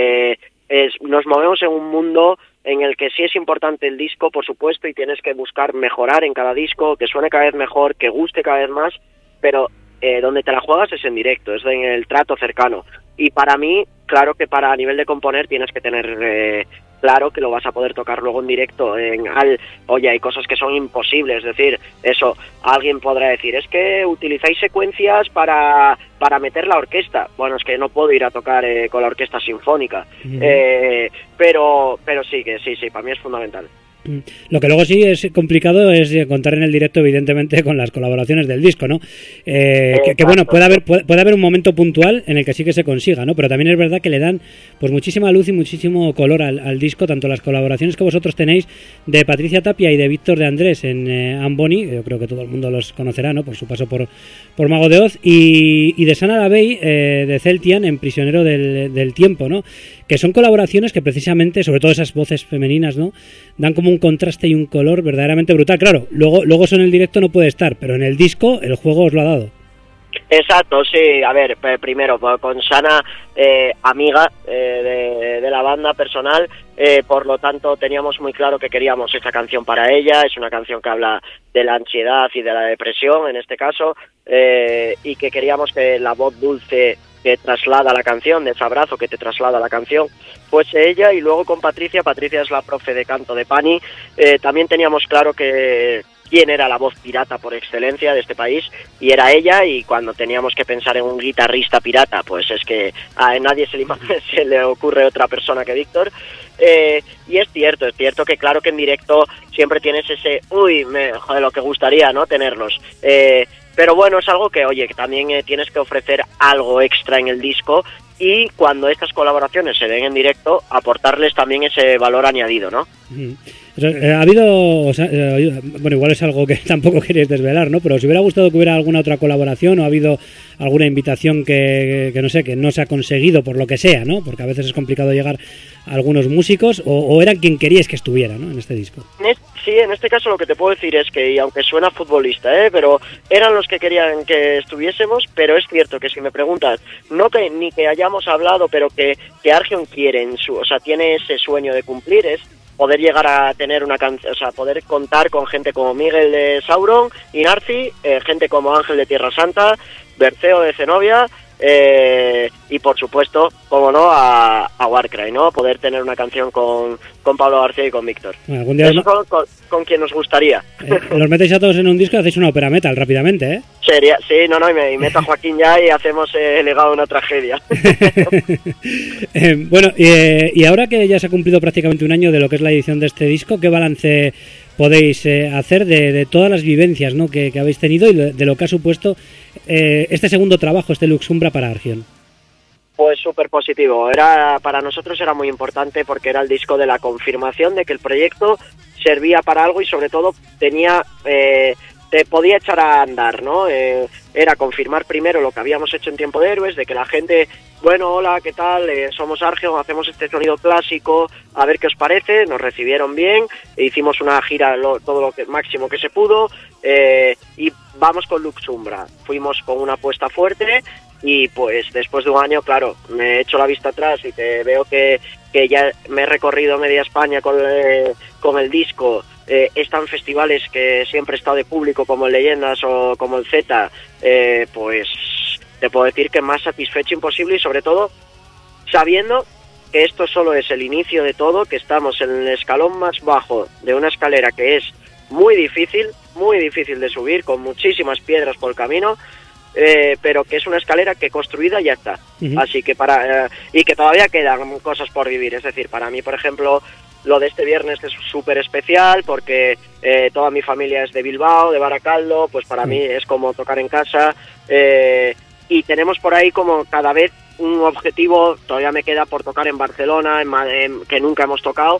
Nos movemos en un mundo en el que sí es importante el disco, por supuesto, y tienes que buscar mejorar en cada disco, que suene cada vez mejor, que guste cada vez más, pero donde te la juegas es en directo, es en el trato cercano. Y para mí, claro que para a nivel de componer tienes que tener claro que lo vas a poder tocar luego en directo. Oye, hay cosas que son imposibles, es decir, eso, alguien podrá decir, es que utilizáis secuencias para meter la orquesta. Bueno, es que no puedo ir a tocar con la orquesta sinfónica, pero sí, para mí es fundamental. Lo que luego sí es complicado es contar en el directo, evidentemente, con las colaboraciones del disco, ¿no? Que bueno, puede haber un momento puntual en el que sí que se consiga, ¿no? Pero también es verdad que le dan pues muchísima luz y muchísimo color al disco, tanto las colaboraciones que vosotros tenéis de Patricia Tapia y de Víctor de Andrés en Amboni, yo creo que todo el mundo los conocerá, ¿no? Por su paso por Mago de Oz, y de Sana Lavey, de Celtian en Prisionero del Tiempo, ¿no? Que son colaboraciones que precisamente, sobre todo esas voces femeninas, ¿no? Dan como un contraste y un color verdaderamente brutal. Claro, luego eso en el directo no puede estar, pero en el disco el juego os lo ha dado. Exacto, sí. A ver, primero, con Sana, amiga de la banda personal, por lo tanto teníamos muy claro que queríamos esa canción para ella. Es una canción que habla de la ansiedad y de la depresión, en este caso, y que queríamos que la voz dulce que traslada la canción, de ese abrazo que te traslada la canción, fuese ella. Y luego con Patricia es la profe de canto de Pani. También teníamos claro que quién era la voz pirata por excelencia de este país, y era ella. Y cuando teníamos que pensar en un guitarrista pirata, pues es que a nadie se le ocurre otra persona que Víctor. Y es cierto que claro que en directo siempre tienes ese, joder, lo que gustaría, ¿no? Tenerlos. Pero bueno, es algo que, oye, que también tienes que ofrecer algo extra en el disco, y cuando estas colaboraciones se den en directo, aportarles también ese valor añadido, ¿no? Ha habido, bueno, igual es algo que tampoco queréis desvelar, ¿no? Pero ¿os hubiera gustado que hubiera alguna otra colaboración, o ha habido alguna invitación que no sé, que no se ha conseguido por lo que sea, ¿no? Porque a veces es complicado llegar a algunos músicos, o era quien queríais que estuviera, ¿no? En este disco. Sí, en este caso lo que te puedo decir es que, y aunque suena futbolista, pero eran los que querían que estuviésemos. Pero es cierto que si me preguntas, no que ni que hayamos hablado, pero que Argion quiere tiene ese sueño de cumplir, es poder llegar a tener una canción, o sea, poder contar con gente como Miguel de Sauron y Narci, gente como Ángel de Tierra Santa, Berceo de Zenobia, y por supuesto, como no, a Warcry, ¿no? Poder tener una canción con Pablo García y con Víctor. Bueno, algún día eso con quien nos gustaría. Los metéis a todos en un disco y hacéis una ópera metal rápidamente, ¿eh? Sería, sí, y meto a Joaquín ya y hacemos el legado de una tragedia. Bueno, y ahora que ya se ha cumplido prácticamente un año de lo que es la edición de este disco, ¿qué balance podéis hacer de todas las vivencias, ¿no? que habéis tenido, y de lo que ha supuesto este segundo trabajo, este Luxumbra, para Argion? Pues súper positivo. Para nosotros era muy importante, porque era el disco de la confirmación de que el proyecto servía para algo, y sobre todo te podía echar a andar, ¿no? Era confirmar primero lo que habíamos hecho en Tiempo de Héroes, de que la gente, bueno, hola, ¿qué tal? Somos Argion, hacemos este sonido clásico, a ver qué os parece. Nos recibieron bien, hicimos una gira todo lo máximo que se pudo, y vamos con Luxumbra. Fuimos con una apuesta fuerte, y pues después de un año, claro, me echo la vista atrás y te veo que ya me he recorrido media España con el disco. Está en festivales que siempre he estado de público, como el Leyendas o como el Z, pues te puedo decir que más satisfecho imposible, y sobre todo sabiendo que esto solo es el inicio de todo, que estamos en el escalón más bajo de una escalera que es muy difícil de subir, con muchísimas piedras por el camino, pero que es una escalera que construida ya está. Uh-huh. Así que y que todavía quedan cosas por vivir. Es decir, para mí, por ejemplo, lo de este viernes es súper especial, porque toda mi familia es de Bilbao, de Baracaldo, pues para mí es como tocar en casa, y tenemos por ahí como cada vez un objetivo. Todavía me queda por tocar en Barcelona, que nunca hemos tocado,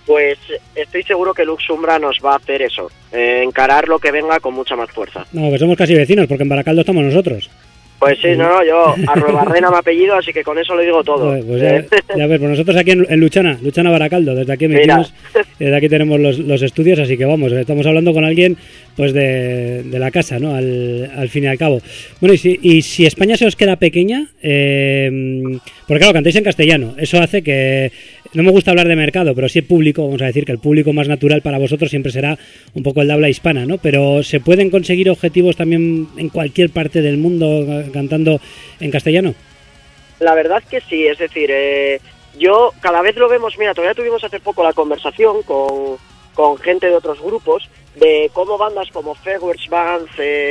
Pues estoy seguro que Luxumbra nos va a hacer eso, encarar lo que venga con mucha más fuerza. No, que somos casi vecinos, porque en Baracaldo estamos nosotros. Pues sí, no, yo Arruebarrena me apellido, así que con eso lo digo todo. Pues ya ves, pues nosotros aquí en Luchana Baracaldo, desde aquí emitimos, desde aquí tenemos los estudios, así que vamos, estamos hablando con alguien pues de la casa, ¿no? Al fin y al cabo. Bueno, y si España se os queda pequeña, porque claro, cantáis en castellano, eso hace que, no me gusta hablar de mercado, pero sí el público, vamos a decir que el público más natural para vosotros siempre será un poco el de habla hispana, ¿no? Pero ¿se pueden conseguir objetivos también en cualquier parte del mundo cantando en castellano? La verdad que sí, es decir, yo cada vez lo vemos, mira, todavía tuvimos hace poco la conversación con gente de otros grupos, de cómo bandas como Fegwers Bands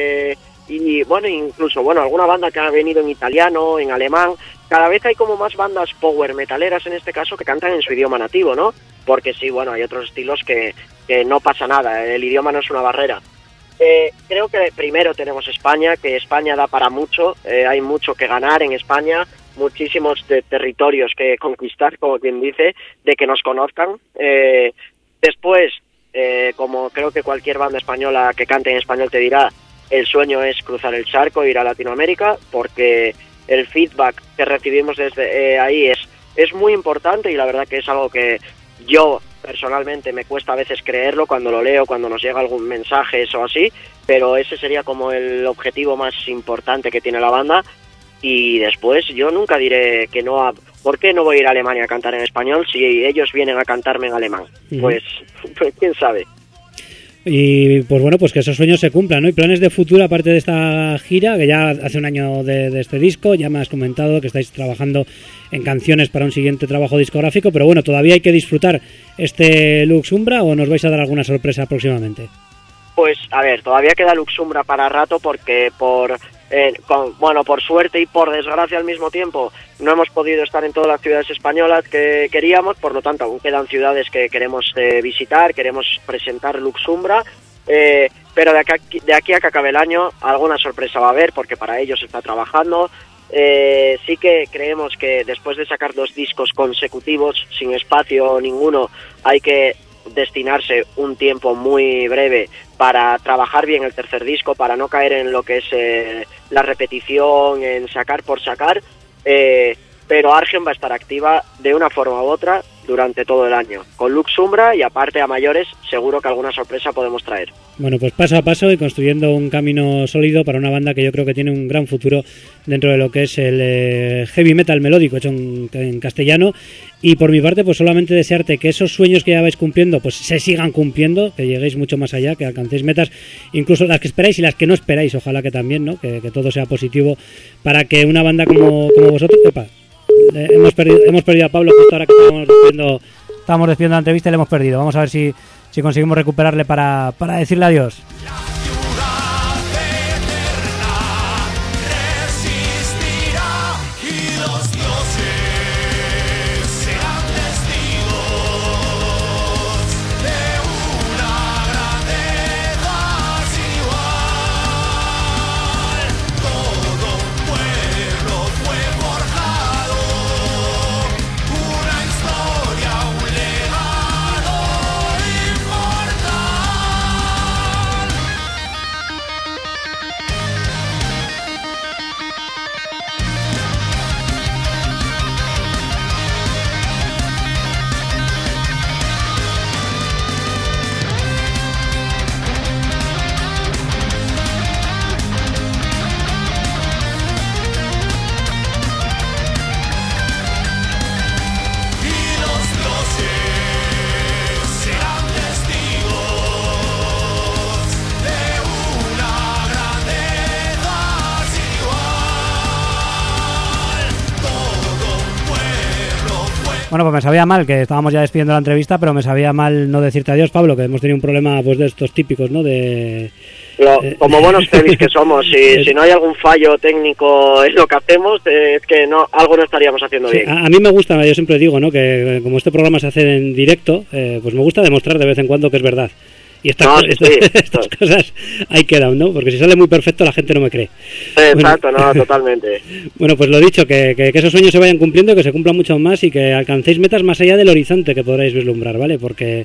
y bueno, incluso alguna banda que ha venido en italiano, en alemán, cada vez hay como más bandas power metaleras en este caso que cantan en su idioma nativo, ¿no? Porque sí, bueno, hay otros estilos que no pasa nada, el idioma no es una barrera. Creo que primero tenemos España, que España da para mucho, hay mucho que ganar en España, muchísimos territorios que conquistar, como quien dice, de que nos conozcan. Después, como creo que cualquier banda española que cante en español te dirá, el sueño es cruzar el charco e ir a Latinoamérica, porque el feedback que recibimos desde ahí es muy importante, y la verdad que es algo que yo personalmente me cuesta a veces creerlo cuando lo leo, cuando nos llega algún mensaje o así, pero ese sería como el objetivo más importante que tiene la banda. Y después yo nunca diré que no. ¿Por qué no voy a ir a Alemania a cantar en español si ellos vienen a cantarme en alemán? Pues quién sabe. Y pues bueno, pues que esos sueños se cumplan, ¿no? Y planes de futuro aparte de esta gira, que ya hace un año de este disco, ya me has comentado que estáis trabajando en canciones para un siguiente trabajo discográfico, pero bueno, ¿todavía hay que disfrutar este Luxumbra o nos vais a dar alguna sorpresa próximamente? Pues a ver, todavía queda Luxumbra para rato, porque por suerte y por desgracia al mismo tiempo no hemos podido estar en todas las ciudades españolas que queríamos, por lo tanto aún quedan ciudades que queremos visitar, queremos presentar Luxumbra, pero de aquí a que acabe el año alguna sorpresa va a haber, porque para ello se está trabajando. Sí que creemos que después de sacar 2 discos consecutivos sin espacio ninguno, hay que destinarse un tiempo muy breve para trabajar bien el tercer disco, para no caer en lo que es la repetición, en sacar por sacar, pero Argen va a estar activa de una forma u otra durante todo el año, con Luxumbra, y aparte a mayores seguro que alguna sorpresa podemos traer. Bueno, pues paso a paso y construyendo un camino sólido para una banda que yo creo que tiene un gran futuro dentro de lo que es el heavy metal melódico hecho en castellano. Y por mi parte, pues solamente desearte que esos sueños que ya vais cumpliendo pues se sigan cumpliendo, que lleguéis mucho más allá, que alcancéis metas, incluso las que esperáis y las que no esperáis, ojalá que también, ¿no? Que todo sea positivo para que una banda como vosotros... Epa, hemos perdido a Pablo justo ahora que estábamos despidiendo la entrevista y le hemos perdido. Vamos a ver si conseguimos recuperarle para decirle adiós. Bueno, pues me sabía mal, que estábamos ya despidiendo la entrevista, pero me sabía mal no decirte adiós, Pablo, que hemos tenido un problema pues de estos típicos, ¿no? Como buenos tevis que somos, si no hay algún fallo técnico en lo que hacemos, es que no, algo no estaríamos haciendo bien. A mí me gusta, yo siempre digo, ¿no? Que como este programa se hace en directo, pues me gusta demostrar de vez en cuando que es verdad. Y estas, No, estas, sí. estas cosas hay que dar, ¿no? Porque si sale muy perfecto la gente no me cree. Exacto, Bueno, no, totalmente. bueno, pues lo dicho, que esos sueños se vayan cumpliendo, que se cumplan mucho más y que alcancéis metas más allá del horizonte que podréis vislumbrar, ¿vale?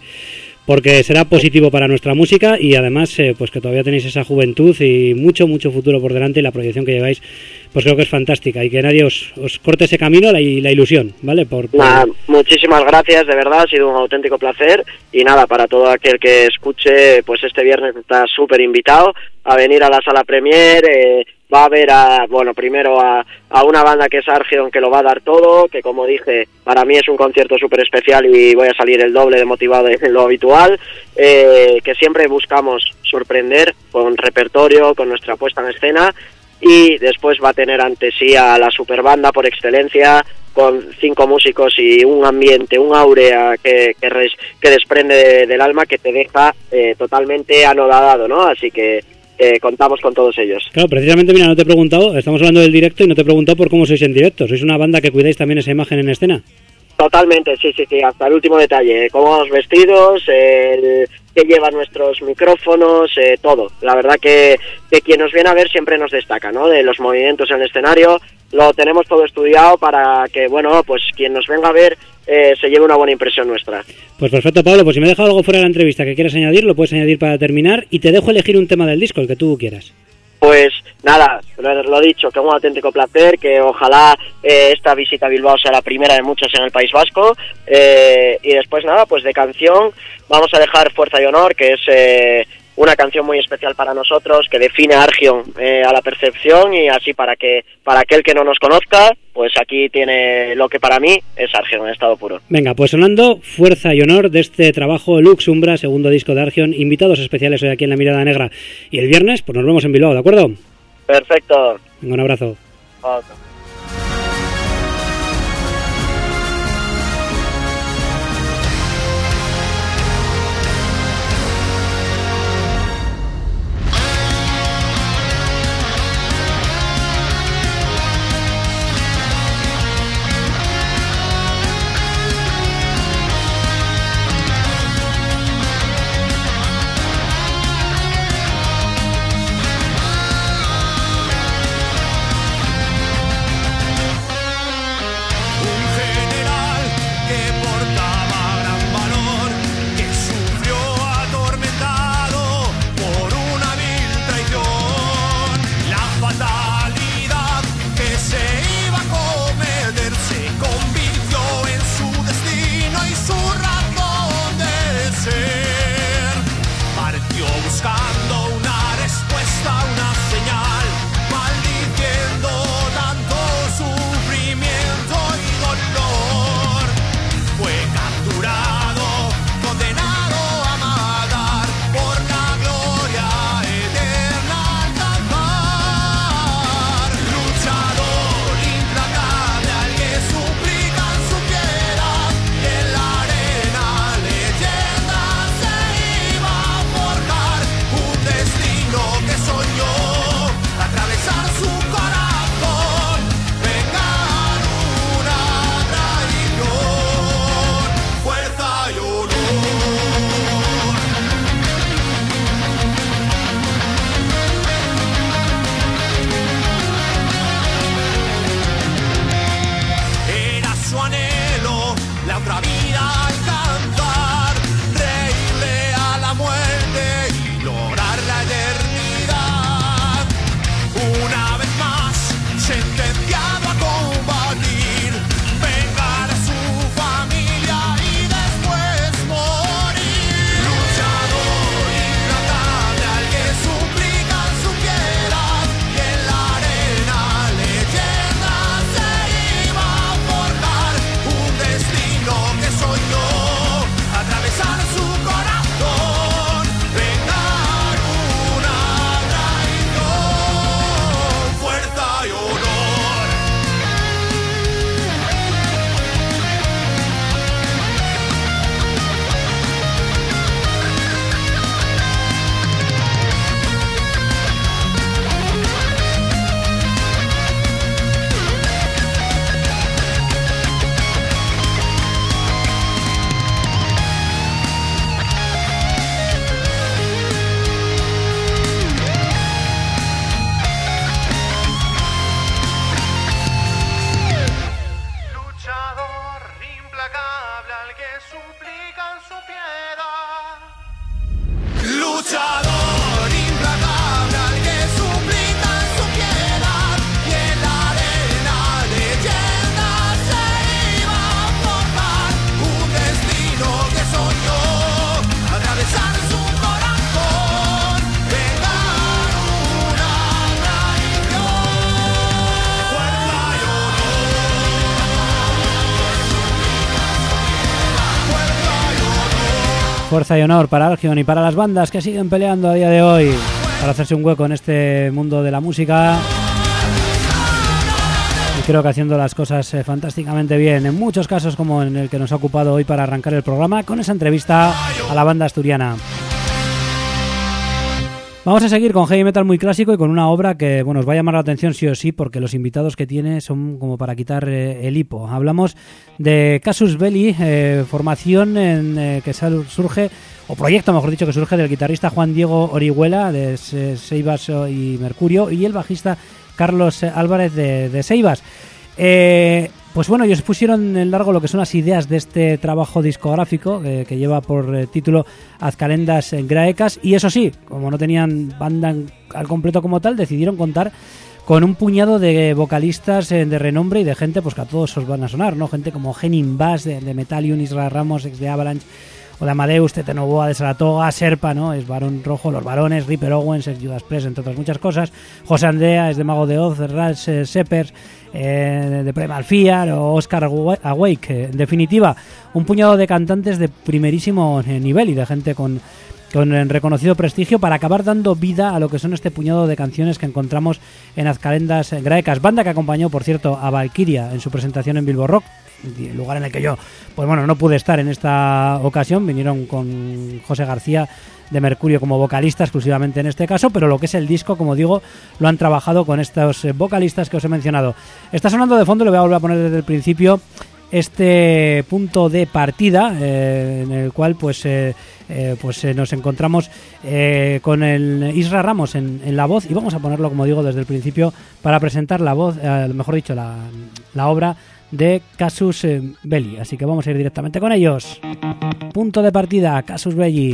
Porque será positivo para nuestra música y además pues que todavía tenéis esa juventud y mucho futuro por delante y la proyección que lleváis pues creo que es fantástica y que nadie os corte ese camino la ilusión, ¿vale? Nada, muchísimas gracias, de verdad, ha sido un auténtico placer y nada, para todo aquel que escuche, pues este viernes está súper invitado a venir a la sala Premier, va a ver primero a una banda que es Argion, que lo va a dar todo, que como dije, para mí es un concierto súper especial y voy a salir el doble de motivado de lo habitual, que siempre buscamos sorprender con repertorio, con nuestra puesta en escena, y después va a tener ante sí a la superbanda por excelencia, con 5 músicos y un ambiente, un áurea que desprende del alma, que te deja totalmente anodadado, ¿no? Así que contamos con todos ellos. Claro, precisamente, mira, no te he preguntado, estamos hablando del directo y no te he preguntado por cómo sois en directo. ¿Sois una banda que cuidáis también esa imagen en escena? Totalmente, sí, hasta el último detalle. Cómo vamos vestidos, que llevan nuestros micrófonos, todo. La verdad que quien nos viene a ver siempre nos destaca, ¿no? De los movimientos en el escenario, lo tenemos todo estudiado para que, bueno, pues quien nos venga a ver se lleve una buena impresión nuestra. Pues perfecto, Pablo, pues si me he dejado algo fuera de la entrevista que quieras añadir, lo puedes añadir para terminar y te dejo elegir un tema del disco, el que tú quieras. Pues nada, lo dicho, que un auténtico placer, que ojalá esta visita a Bilbao sea la primera de muchas en el País Vasco, y después nada, pues de canción vamos a dejar Fuerza y Honor, que es una canción muy especial para nosotros, que define a Argion a la perfección, y así para aquel que no nos conozca, pues aquí tiene lo que para mí es Argion en estado puro. Venga, pues sonando Fuerza y Honor de este trabajo Lux Umbra, segundo disco de Argion, invitados especiales hoy aquí en La Mirada Negra. Y el viernes, pues nos vemos en Bilbao, ¿de acuerdo? Perfecto. Venga, un abrazo. Okay. Fuerza y honor para Argion y para las bandas que siguen peleando a día de hoy para hacerse un hueco en este mundo de la música. Y creo que haciendo las cosas fantásticamente bien, en muchos casos como en el que nos ha ocupado hoy para arrancar el programa con esa entrevista a la banda asturiana. Vamos a seguir con heavy metal muy clásico y con una obra que bueno, os va a llamar la atención sí o sí porque los invitados que tiene son como para quitar el hipo. Hablamos de Casus Belli, formación que surge, o proyecto mejor dicho, que surge del guitarrista Juan Diego Orihuela de Seibas y Mercurio y el bajista Carlos Álvarez de Seibas. Pues bueno, ellos pusieron en largo lo que son las ideas de este trabajo discográfico que lleva por título Azcalendas Graecas y eso sí, como no tenían banda al completo como tal, decidieron contar con un puñado de vocalistas de renombre y de gente pues que a todos os van a sonar, ¿no? Gente como Henning Bass de Metallium, Israel Ramos, ex de Avalanche, o de Amadeus, Tete Novoa de Saratoga, Serpa, ¿no? Es Barón Rojo, Los Varones, Ripper Owens, es Judas Priest, entre otras muchas cosas. José Andrea es de Mago de Oz, Rals Seppers, de Primal Fear o Oscar Awake. En definitiva, un puñado de cantantes de primerísimo nivel y de gente con reconocido prestigio para acabar dando vida a lo que son este puñado de canciones que encontramos en Azcalendas Graecas, banda que acompañó, por cierto, a Valkyria en su presentación en Bilbo Rock, lugar en el que yo, pues bueno, no pude estar en esta ocasión. Vinieron con José García de Mercurio como vocalista exclusivamente en este caso, pero lo que es el disco, como digo, lo han trabajado con estos vocalistas que os he mencionado. Está sonando de fondo, le voy a volver a poner desde el principio este punto de partida en el cual pues nos encontramos con el Isra Ramos en la voz y vamos a ponerlo, como digo, desde el principio para presentar la voz, mejor dicho, la obra de Casus Belli. Así que vamos a ir directamente con ellos. Punto de partida, Casus Belli.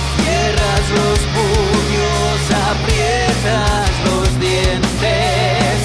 Aprietas los dientes.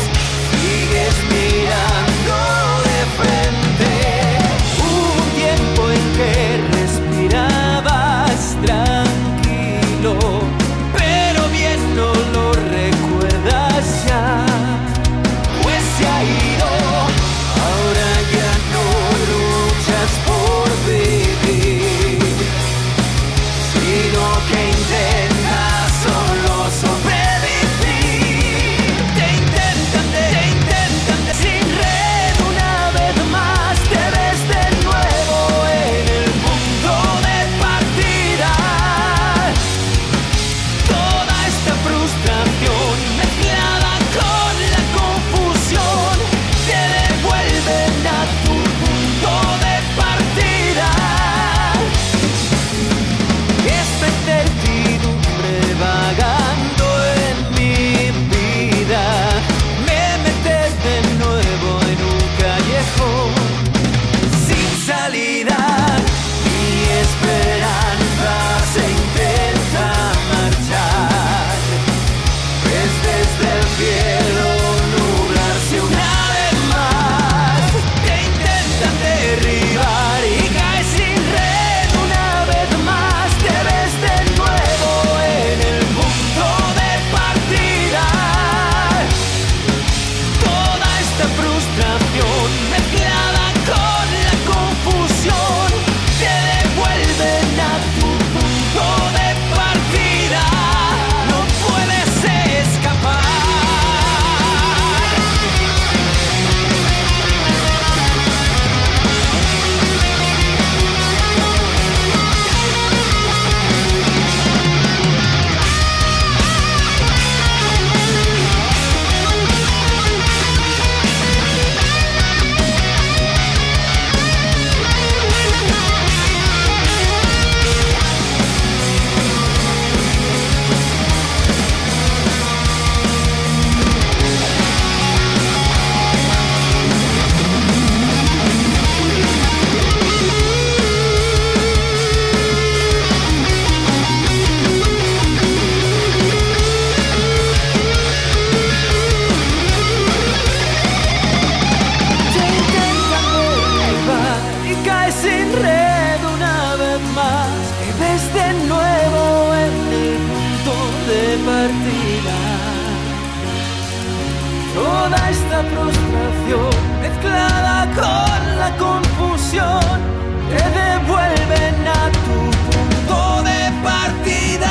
Toda esta frustración mezclada con la confusión te devuelven a tu punto de partida.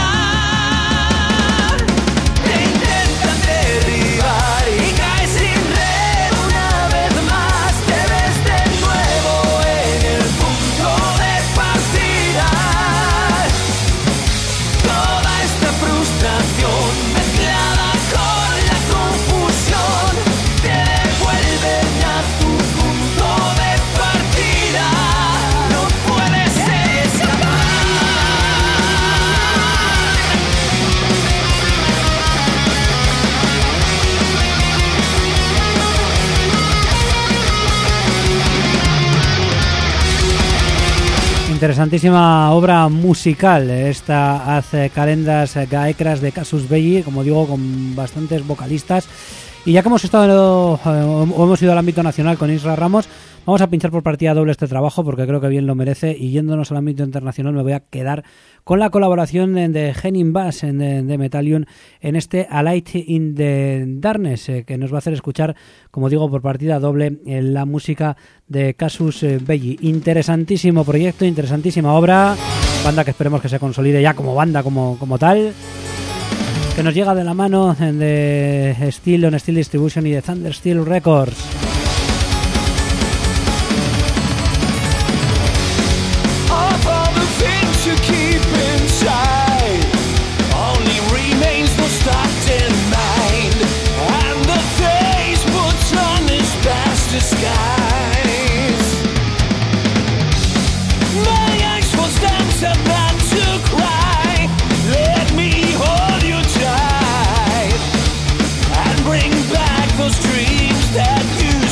Te intentan derribar y caes sin red una vez más. Te ves de nuevo en el punto de partida. Toda esta frustración mezclada con la confusión te devuelven a tu punto de partida. No puedes escapar. Interesantísima obra musical esta hace calendas gaecras de Casus Belli, como digo, con bastantes vocalistas. Y ya que hemos estado o hemos ido al ámbito nacional con Isra Ramos, vamos a pinchar por partida doble este trabajo porque creo que bien lo merece, y yéndonos al ámbito internacional me voy a quedar con la colaboración de Henning Bass de Metallion en este A Light in the Darkness, que nos va a hacer escuchar, como digo, por partida doble la música de Casus Belli. Interesantísimo proyecto, interesantísima obra, banda que esperemos que se consolide ya como banda como tal, que nos llega de la mano de Steel on Steel Distribution y de Thundersteel Records. Of all the things you keep inside, only remains the start in mind, and the face puts on its best disguise. My eyes will stand about to cry. Let me hold you tight and bring back those dreams that you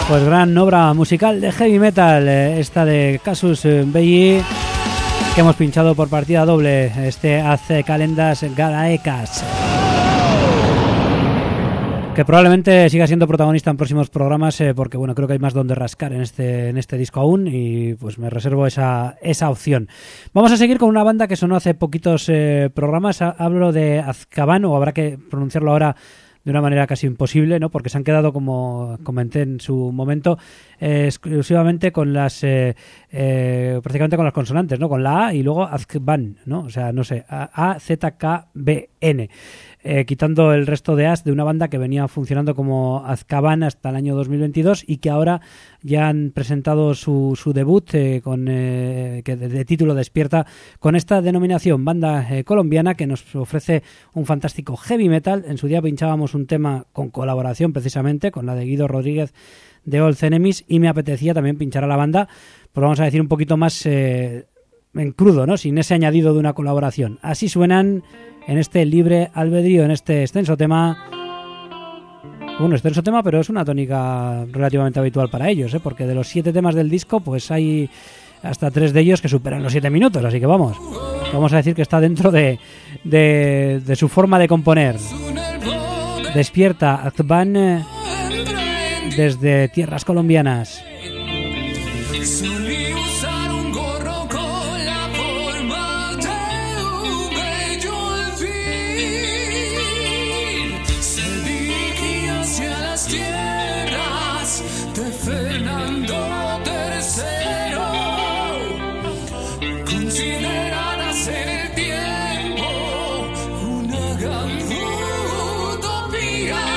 Pues gran obra musical de heavy metal, esta de Casus Belli, que hemos pinchado por partida doble, este Hace Calendas Galaecas, que probablemente siga siendo protagonista en próximos programas, porque bueno, creo que hay más donde rascar en este disco aún, y pues me reservo esa opción. Vamos a seguir con una banda que sonó hace poquitos programas. Hablo de Azkaban, o habrá que pronunciarlo ahora de una manera casi imposible, ¿no? Porque se han quedado, como comenté en su momento, exclusivamente con las prácticamente con las consonantes, ¿no? Con la A y luego Azkaban, ¿no? O sea, no sé, A-Z-K-B-N. Quitando el resto de As, de una banda que venía funcionando como Azkaban hasta el año 2022 y que ahora ya han presentado su debut con que de título Despierta, con esta denominación, banda colombiana que nos ofrece un fantástico heavy metal. En su día pinchábamos un tema con colaboración precisamente con la de Guido Rodríguez de Old Enemies, y me apetecía también pinchar a la banda, pues vamos a decir un poquito más en crudo, ¿no? Sin ese añadido de una colaboración. Así suenan en este libre albedrío, en este extenso tema. Bueno, extenso tema, pero es una tónica relativamente habitual para ellos, porque de los 7 temas del disco, pues hay hasta 3 de ellos que superan los 7 minutos, así que vamos a decir que está dentro de su forma de componer. Despierta, Azkaban, desde tierras colombianas. Solí usar un gorro con la forma de un bello alfil. Se dirigía hacia las tierras de Fernando III, consideradas en el tiempo una gran utopía.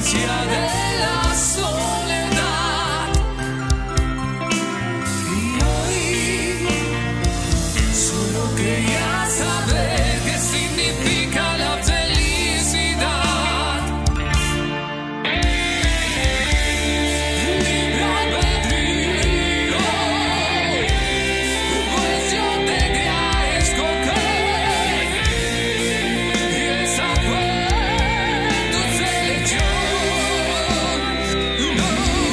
esencia de la soledad. Y hoy solo quería saber qué significa la felicidad. Libre albedrío, pues yo te quería escoger, y esa fue tu selección. No,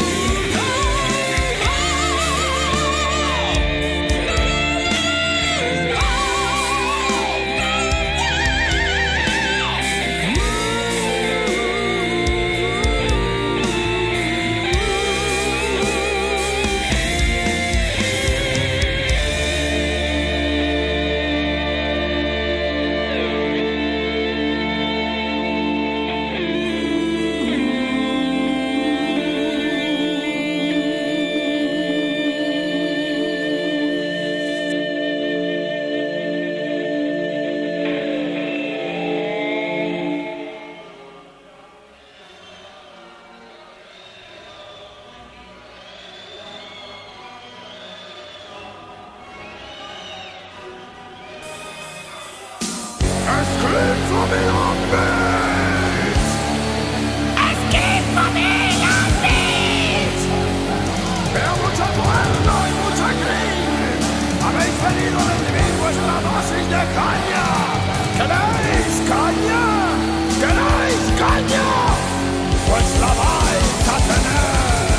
Pero mucha cuerda y mucha crin. Habéis venido a recibir vuestra dosis de caña. ¿Queréis caña? ¿Queréis caña? Pues la vais a tener.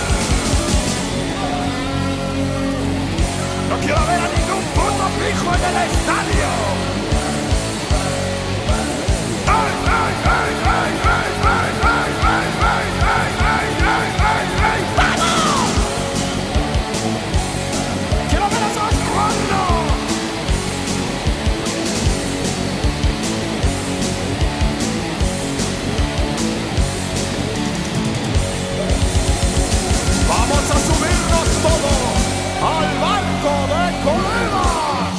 No quiero ver a ningún puto fijo en el estadio. ¡Ay, ay, ay, ay, ay, ay, ay, ay, ay, ay, ay, ay, ay, ay! ¡Vamos! ¡Quiero ver esos cuernos! ¡Vamos a subirnos todos al barco de colegas!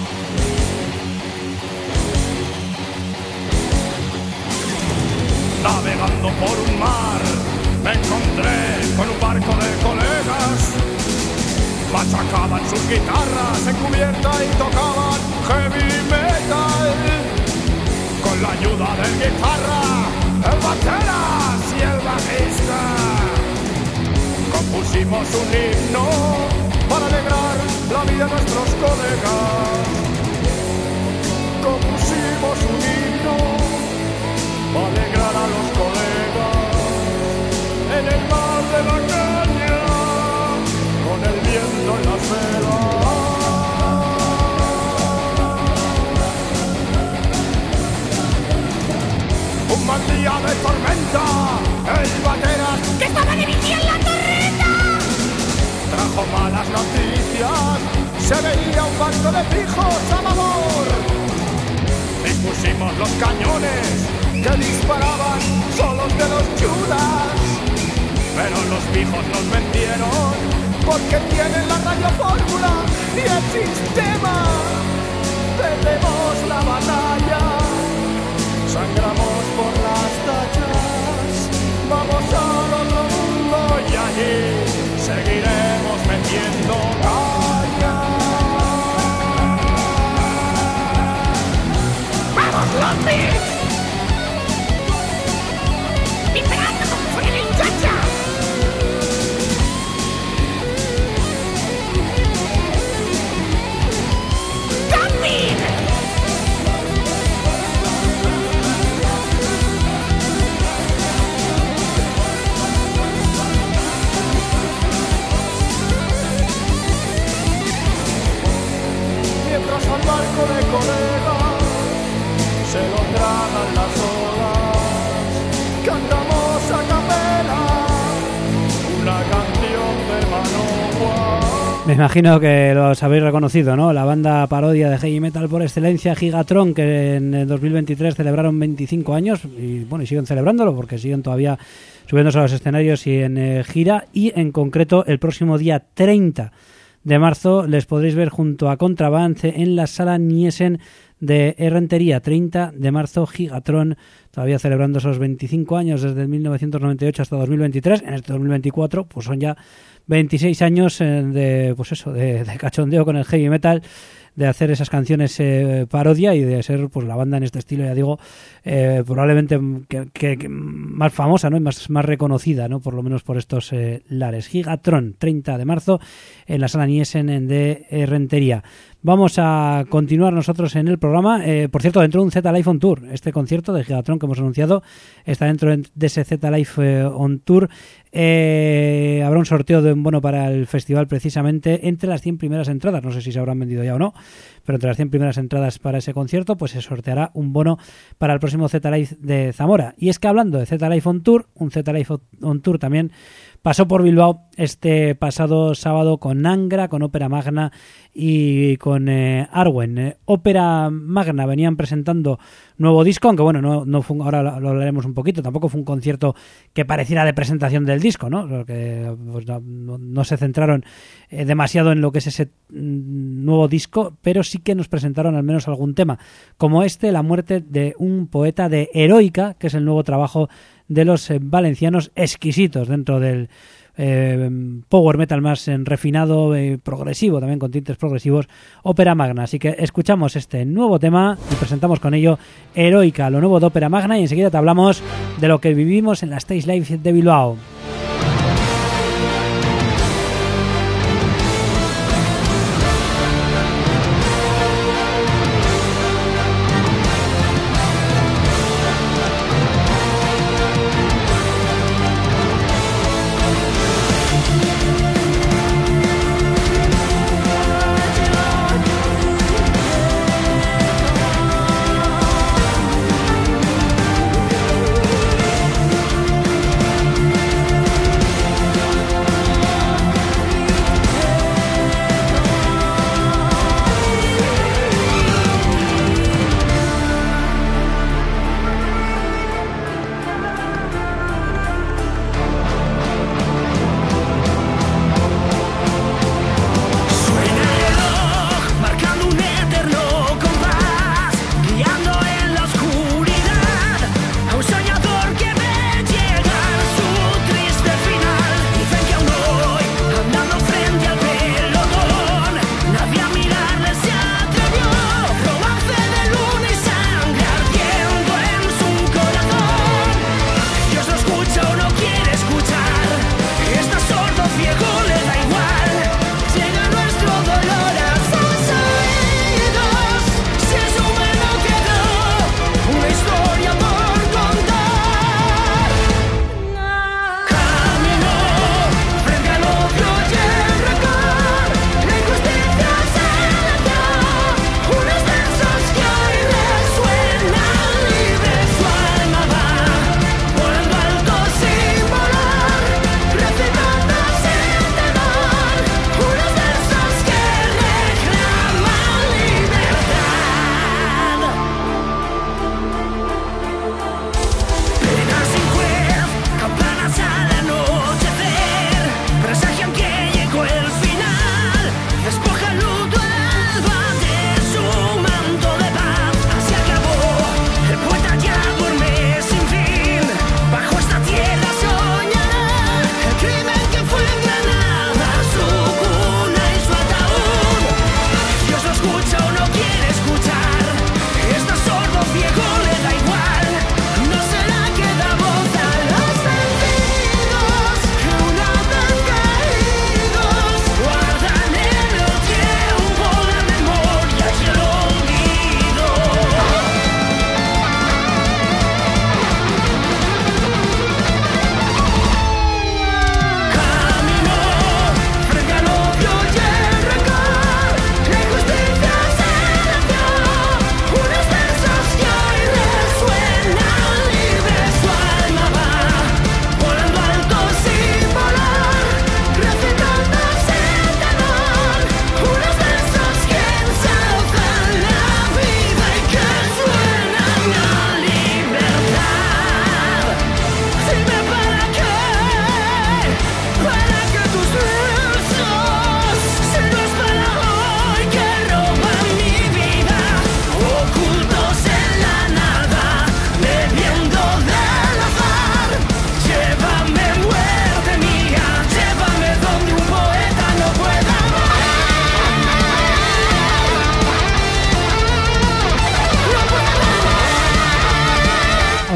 Navegando por un mar, me encontré con un barco de colegas. Machacaban sus guitarras en cubierta y tocaban heavy metal. Con la ayuda del guitarra, el bateras y el bajista, compusimos un himno para alegrar la vida de nuestros colegas. Compusimos un himno para alegrar a los colegas en el mar de la caña, con el viento en las velas. Un mal día de tormenta, el bateras que estaba dirigiendo la torreta trajo malas noticias. Se veía un barco de pijos a babor. Dispusimos los cañones que disparaban solos de los Judas, pero los pijos nos mentieron porque tienen la radiofórmula y el sistema. Perdemos la batalla, sangramos por las tachas, vamos al otro mundo y allí seguiremos metiendo caña. ¡Vamos, Londres! ¡Disparando como fuera el chacha! ¡Camping! Mientras al barco de colegas se lo tragan las olas, cantamos a capela una canción de Manowar. Me imagino que los habéis reconocido, ¿no? La banda parodia de heavy metal por excelencia, Gigatron, que en el 2023 celebraron 25 años y bueno, y siguen celebrándolo porque siguen todavía subiéndose a los escenarios y en gira, y en concreto el próximo día 30 de marzo les podréis ver junto a Contraband en la Sala Niesen de Errentería, 30 de marzo, Gigatron, todavía celebrando esos 25 años desde 1998 hasta 2023. En este 2024 pues son ya 26 años de cachondeo con el heavy metal, de hacer esas canciones parodia y de ser pues la banda en este estilo, ya digo, probablemente que más famosa, ¿no? Y más reconocida, ¿no? Por lo menos por estos lares. Gigatron, 30 de marzo en la Sala Niesen de Rentería. Vamos a continuar nosotros en el programa. Por cierto, dentro de un Z-Live on Tour, este concierto de Gigatron que hemos anunciado está dentro de ese Z-Live on Tour. Habrá un sorteo de un bono para el festival precisamente entre las 100 primeras entradas. No sé si se habrán vendido ya o no, pero entre las 100 primeras entradas para ese concierto pues se sorteará un bono para el próximo Z-Live de Zamora. Y es que hablando de Z-Live on Tour, un Z-Live on Tour también pasó por Bilbao este pasado sábado con Angra, con Ópera Magna y con Arwen. Ópera Magna venían presentando nuevo disco, aunque bueno, no fue, ahora lo hablaremos un poquito, tampoco fue un concierto que pareciera de presentación del disco, ¿no? Porque pues, no se centraron demasiado en lo que es ese nuevo disco, pero sí que nos presentaron al menos algún tema, como La muerte de un poeta, de Heroica, que es el nuevo trabajo de los valencianos, exquisitos dentro del power metal más refinado, progresivo, también con tintes progresivos, Ópera Magna. Así que escuchamos este nuevo tema y presentamos con ello Heroica, lo nuevo de Ópera Magna, y enseguida te hablamos de lo que vivimos en la Stage Live de Bilbao.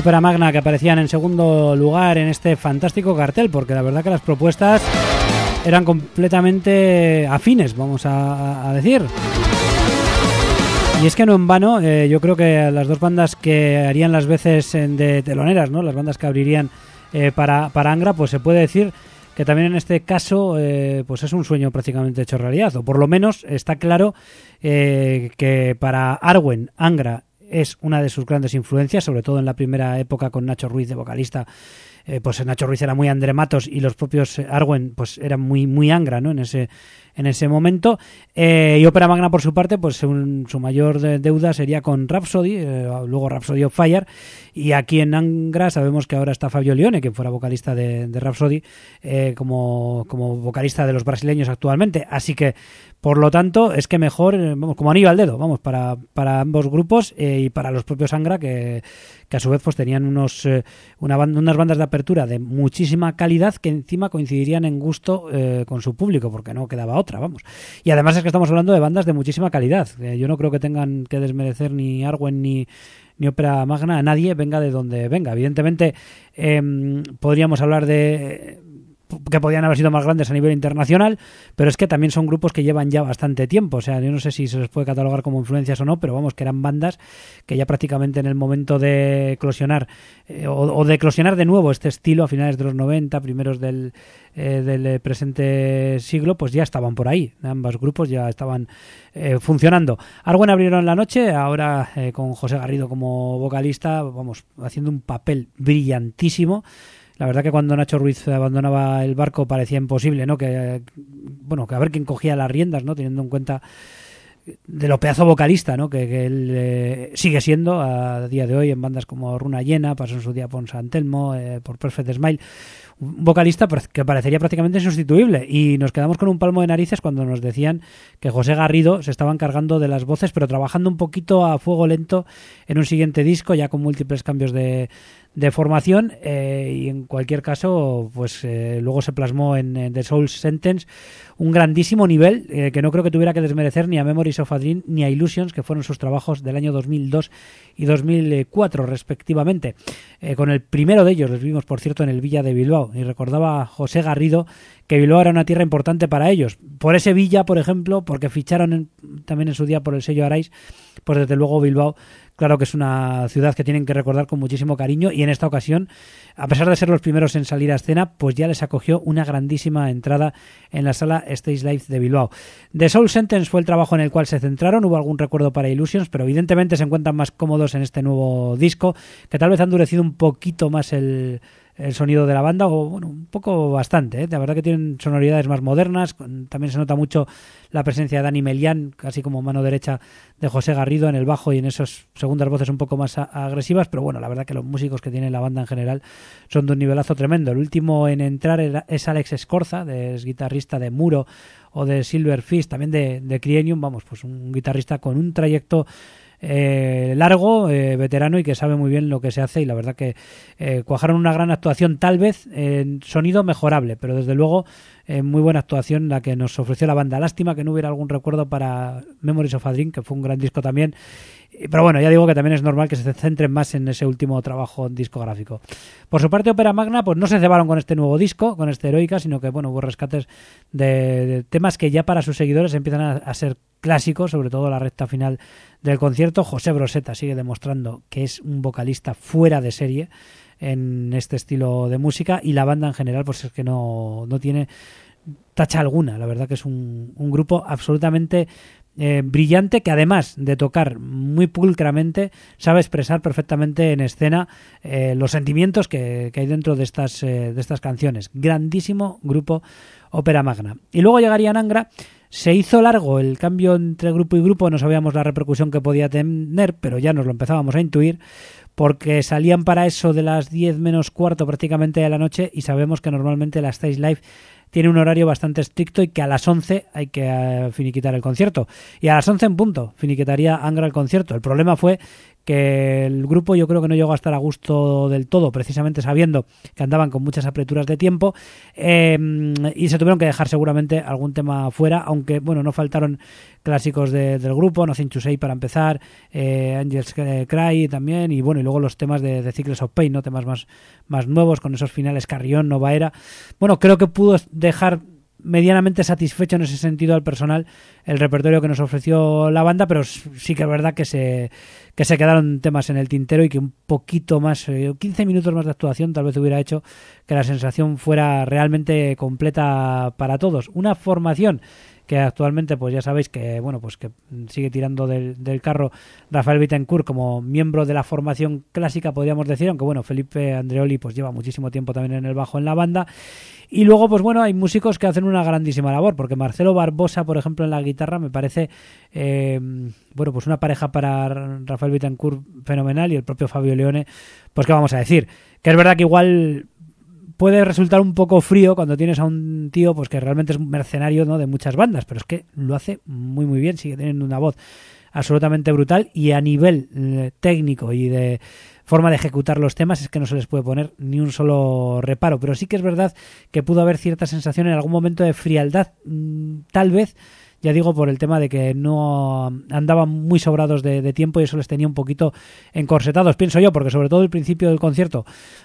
Ópera Magna, que aparecían en segundo lugar en este fantástico cartel, porque la verdad que las propuestas eran completamente afines, vamos a decir. Y es que no en vano, yo creo que las dos bandas que harían las veces de teloneras, ¿no? Las bandas que abrirían para Angra, pues se puede decir que también en este caso pues es un sueño prácticamente hecho realidad, o por lo menos está claro que para Arwen, Angra es una de sus grandes influencias, sobre todo en la primera época con Nacho Ruiz de vocalista. Pues Nacho Ruiz era muy Andre Matos y los propios Arwen pues eran muy Angra, ¿no? En ese momento. Y Ópera Magna, por su parte, pues su mayor deuda sería con Rhapsody, luego Rhapsody of Fire, y aquí en Angra sabemos que ahora está Fabio Lione, que fuera vocalista de Rhapsody, como vocalista de los brasileños actualmente, así que por lo tanto es que mejor, vamos, como anillo al dedo, vamos, para ambos grupos y para los propios Angra, que a su vez pues tenían unas bandas de apertura de muchísima calidad que encima coincidirían en gusto con su público, porque no quedaba otra, vamos. Y además es que estamos hablando de bandas de muchísima calidad. Yo no creo que tengan que desmerecer ni Arwen ni Ópera Magna a nadie, venga de donde venga. Evidentemente podríamos hablar de que podían haber sido más grandes a nivel internacional, pero es que también son grupos que llevan ya bastante tiempo, o sea, yo no sé si se les puede catalogar como influencias o no, pero vamos, que eran bandas que ya prácticamente en el momento de eclosionar o de eclosionar de nuevo este estilo a finales de los 90, primeros del presente siglo, pues ya estaban por ahí, ambos grupos ya estaban funcionando. Arwen abrieron la noche, ahora con José Garrido como vocalista, vamos, haciendo un papel brillantísimo. La verdad que cuando Nacho Ruiz abandonaba el barco parecía imposible, ¿no? Que a ver quién cogía las riendas, ¿no? Teniendo en cuenta de lo pedazo vocalista, ¿no? Que él sigue siendo a día de hoy en bandas como Runa Llena, pasó en su día por San Telmo, por Perfect Smile, un vocalista que parecería prácticamente insustituible, y nos quedamos con un palmo de narices cuando nos decían que José Garrido se estaba encargando de las voces, pero trabajando un poquito a fuego lento en un siguiente disco, ya con múltiples cambios de formación, y en cualquier caso pues luego se plasmó en The Soul Sentence un grandísimo nivel que no creo que tuviera que desmerecer ni a Memories of a Dream ni a Illusions, que fueron sus trabajos del año 2002 y 2004 respectivamente. Con el primero de ellos les vimos, por cierto, en el Villa de Bilbao, y recordaba José Garrido que Bilbao era una tierra importante para ellos, por ese Villa, por ejemplo, porque ficharon también en su día por el sello Arais, pues desde luego Bilbao, claro que es una ciudad que tienen que recordar con muchísimo cariño, y en esta ocasión, a pesar de ser los primeros en salir a escena, pues ya les acogió una grandísima entrada en la sala Stage Live de Bilbao. The Soul Sentence fue el trabajo en el cual se centraron, hubo algún recuerdo para Illusions, pero evidentemente se encuentran más cómodos en este nuevo disco, que tal vez ha endurecido un poquito más el sonido de la banda, o bueno, un poco bastante, La verdad que tienen sonoridades más modernas, también se nota mucho la presencia de Dani Melián, casi como mano derecha de José Garrido en el bajo y en esas segundas voces un poco más agresivas, pero bueno, la verdad que los músicos que tiene la banda en general son de un nivelazo tremendo. El último en entrar es Alex Escorza, es guitarrista de Muro o de Silver Fist, también de Crienium, vamos, pues un guitarrista con un trayecto largo, veterano, y que sabe muy bien lo que se hace, y la verdad que cuajaron una gran actuación, tal vez en sonido mejorable, pero desde luego muy buena actuación la que nos ofreció la banda. Lástima que no hubiera algún recuerdo para Memories of a Dream, que fue un gran disco también, pero bueno, ya digo que también es normal que se centren más en ese último trabajo discográfico. Por su parte, Ópera Magna pues no se cebaron con este nuevo disco, con este Heroica, sino que bueno, hubo rescates de temas que ya para sus seguidores empiezan a ser clásicos, sobre todo la recta final del concierto. José Broseta sigue demostrando que es un vocalista fuera de serie en este estilo de música, y la banda en general pues es que no tiene tacha alguna. La verdad que es un grupo absolutamente brillante, que además de tocar muy pulcramente sabe expresar perfectamente en escena los sentimientos que hay dentro de estas canciones. Grandísimo grupo Ópera Magna. Y luego llegaría Angra. Se hizo largo el cambio entre grupo y grupo, no sabíamos la repercusión que podía tener, pero ya nos lo empezábamos a intuir, porque salían para eso de las 10 menos cuarto prácticamente de la noche, y sabemos que normalmente la Stage Live tiene un horario bastante estricto y que a las 11 hay que finiquitar el concierto. Y a las 11 en punto finiquitaría Angra el concierto. El problema fue que el grupo yo creo que no llegó a estar a gusto del todo, precisamente sabiendo que andaban con muchas apreturas de tiempo, y se tuvieron que dejar seguramente algún tema fuera, aunque bueno, no faltaron clásicos del grupo, Nothing to Say para empezar, Angels Cry también, y bueno, y luego los temas de Cycles of Pain, ¿no? Temas más nuevos, con esos finales Carrión, Nova Era. Bueno, creo que pudo dejar medianamente satisfecho en ese sentido al personal el repertorio que nos ofreció la banda, pero sí que es verdad que se quedaron temas en el tintero y que un poquito más, 15 minutos más de actuación tal vez hubiera hecho que la sensación fuera realmente completa para todos. Una formación que actualmente pues ya sabéis que bueno, pues que sigue tirando del carro Rafael Bittencourt como miembro de la formación clásica, podríamos decir, aunque bueno, Felipe Andreoli pues lleva muchísimo tiempo también en el bajo en la banda. Y luego pues bueno, hay músicos que hacen una grandísima labor, porque Marcelo Barbosa, por ejemplo, en la guitarra me parece bueno, pues una pareja para Rafael Bittencourt fenomenal, y el propio Fabio Leone, pues qué vamos a decir, que es verdad que igual puede resultar un poco frío cuando tienes a un tío pues que realmente es un mercenario, ¿no?, de muchas bandas, pero es que lo hace muy muy bien, sigue teniendo una voz absolutamente brutal, y a nivel técnico y de forma de ejecutar los temas es que no se les puede poner ni un solo reparo. Pero sí que es verdad que pudo haber cierta sensación en algún momento de frialdad, tal vez, ya digo, por el tema de que no andaban muy sobrados de tiempo, y eso les tenía un poquito encorsetados, pienso yo, porque sobre todo el principio del concierto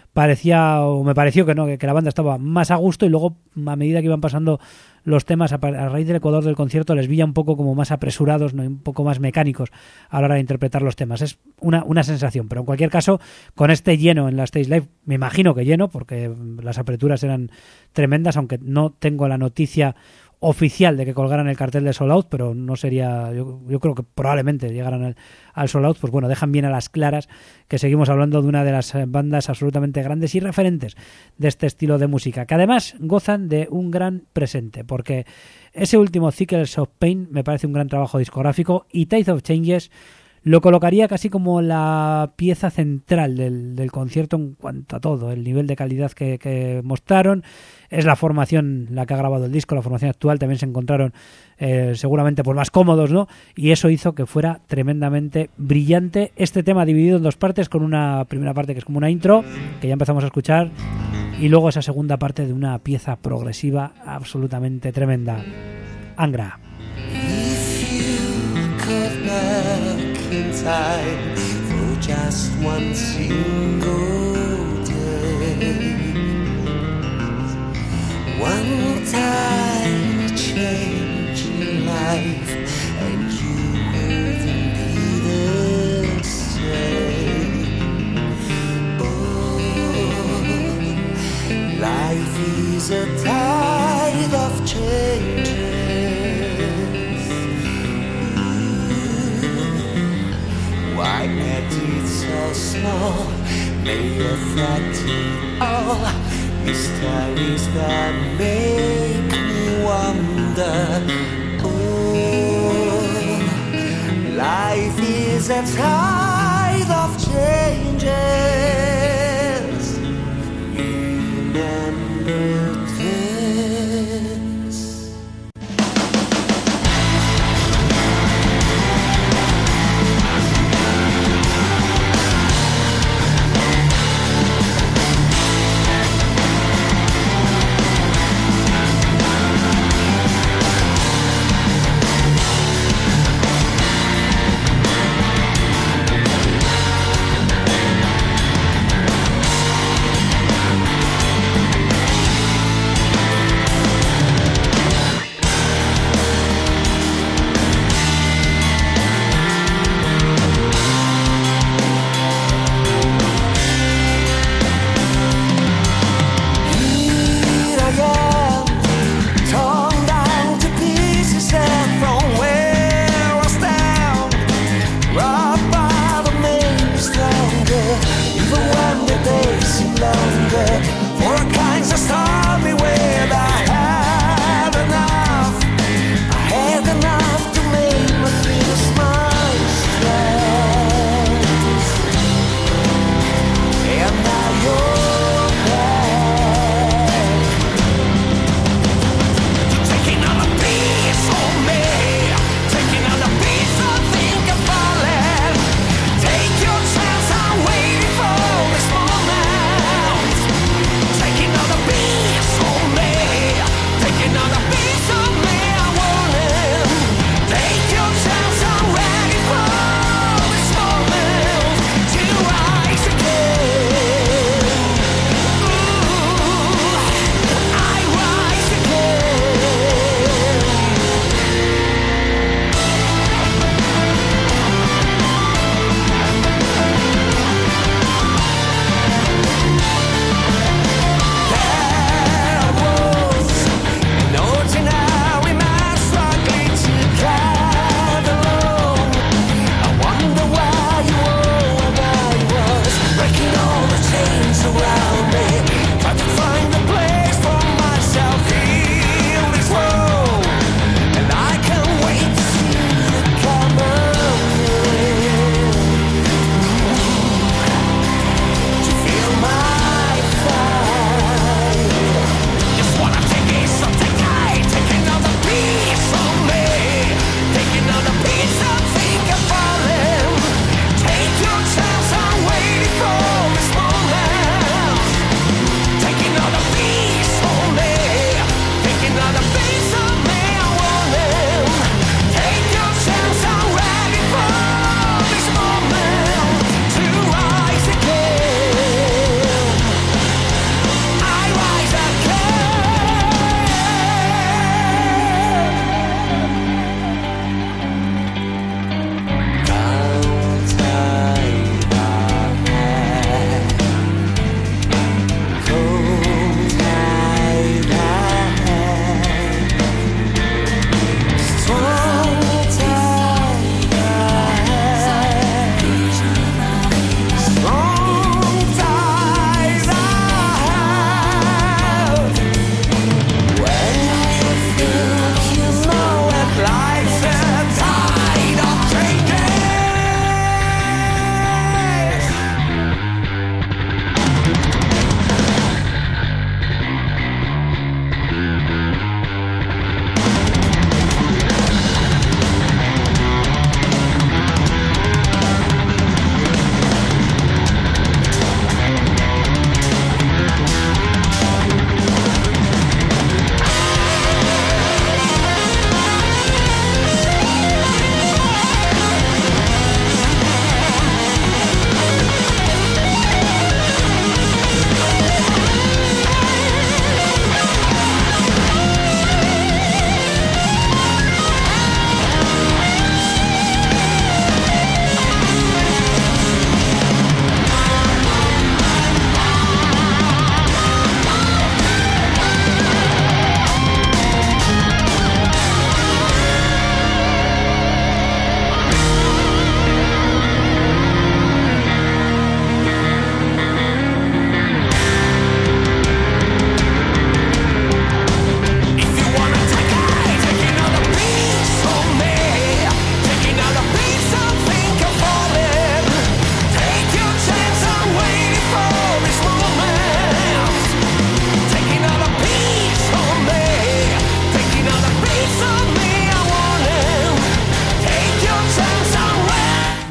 me pareció que no, que la banda estaba más a gusto, y luego a medida que iban pasando los temas a raíz del ecuador del concierto les veía un poco como más apresurados, ¿no?, un poco más mecánicos a la hora de interpretar los temas. Es una sensación, pero en cualquier caso, con este lleno en la Stage Live, me imagino que lleno, porque las aperturas eran tremendas, aunque no tengo la noticia oficial de que colgaran el cartel de Sold Out, pero no sería, yo creo que probablemente llegaran al Sold Out. Pues bueno, dejan bien a las claras que seguimos hablando de una de las bandas absolutamente grandes y referentes de este estilo de música, que además gozan de un gran presente, porque ese último Cycles of Pain me parece un gran trabajo discográfico, y Tide of Changes lo colocaría casi como la pieza central del concierto en cuanto a todo, el nivel de calidad que mostraron. Es la formación la que ha grabado el disco, la formación actual, también se encontraron seguramente pues más cómodos, ¿no? Y eso hizo que fuera tremendamente brillante este tema, dividido en dos partes, con una primera parte que es como una intro, que ya empezamos a escuchar, y luego esa segunda parte de una pieza progresiva absolutamente tremenda. Angra. In time for just one single day, one time change in life, and you wouldn't be the same. Oh, life is a tide of changes. Why act it so small? May affect it all. Mysteries that make me wonder. Oh, life is a tide of changes. Remember this.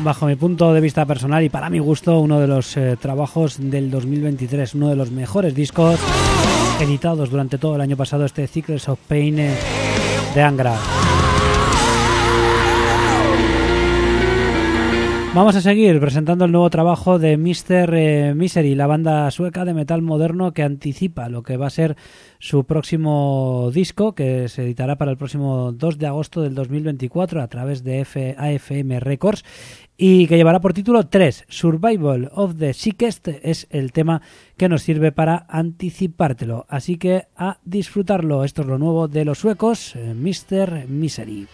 bajo mi punto de vista personal y para mi gusto, uno de los trabajos del 2023, uno de los mejores discos editados durante todo el año pasado, este Cycles of Pain de Angra. Vamos a seguir presentando el nuevo trabajo de Mr. Misery, la banda sueca de metal moderno que anticipa lo que va a ser su próximo disco, que se editará para el próximo 2 de agosto del 2024 a través de AFM Records y que llevará por título 3. Survival of the Sickest es el tema que nos sirve para anticipártelo. Así que a disfrutarlo. Esto es lo nuevo de los suecos, Mr. Misery.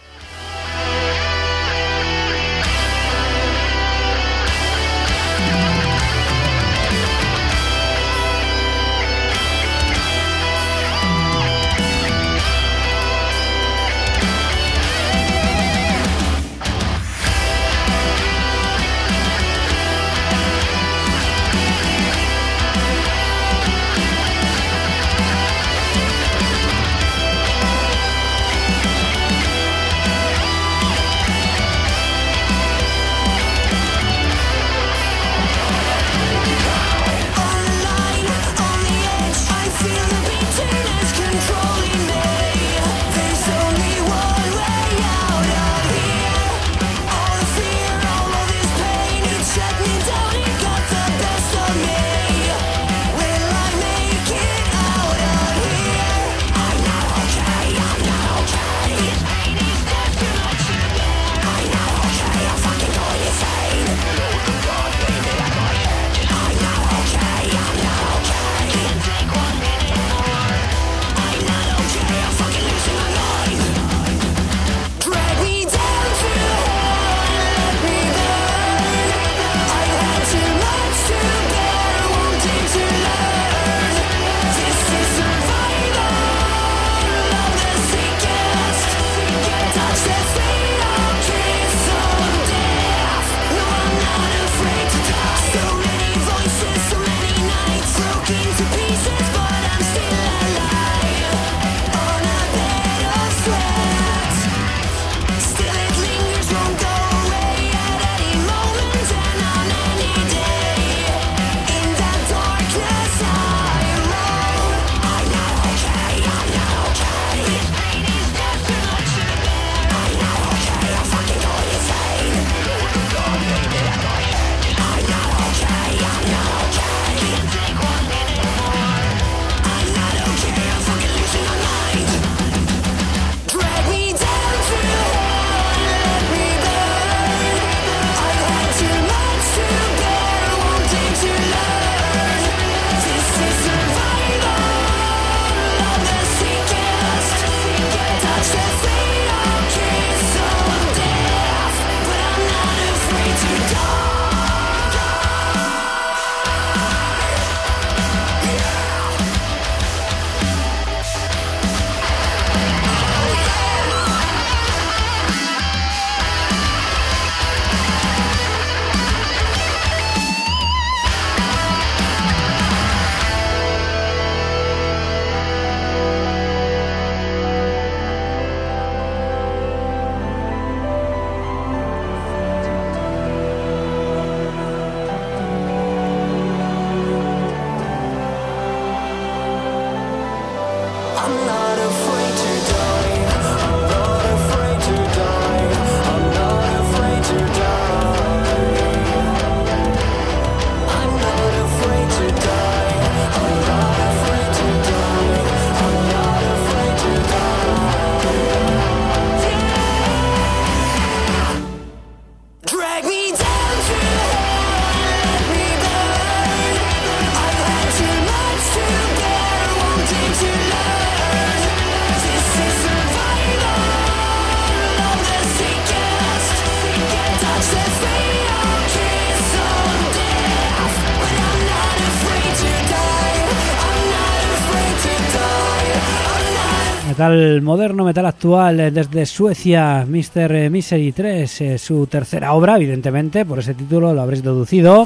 Metal moderno, metal actual desde Suecia, Mr. Misery 3, su tercera obra, evidentemente, por ese título lo habréis deducido.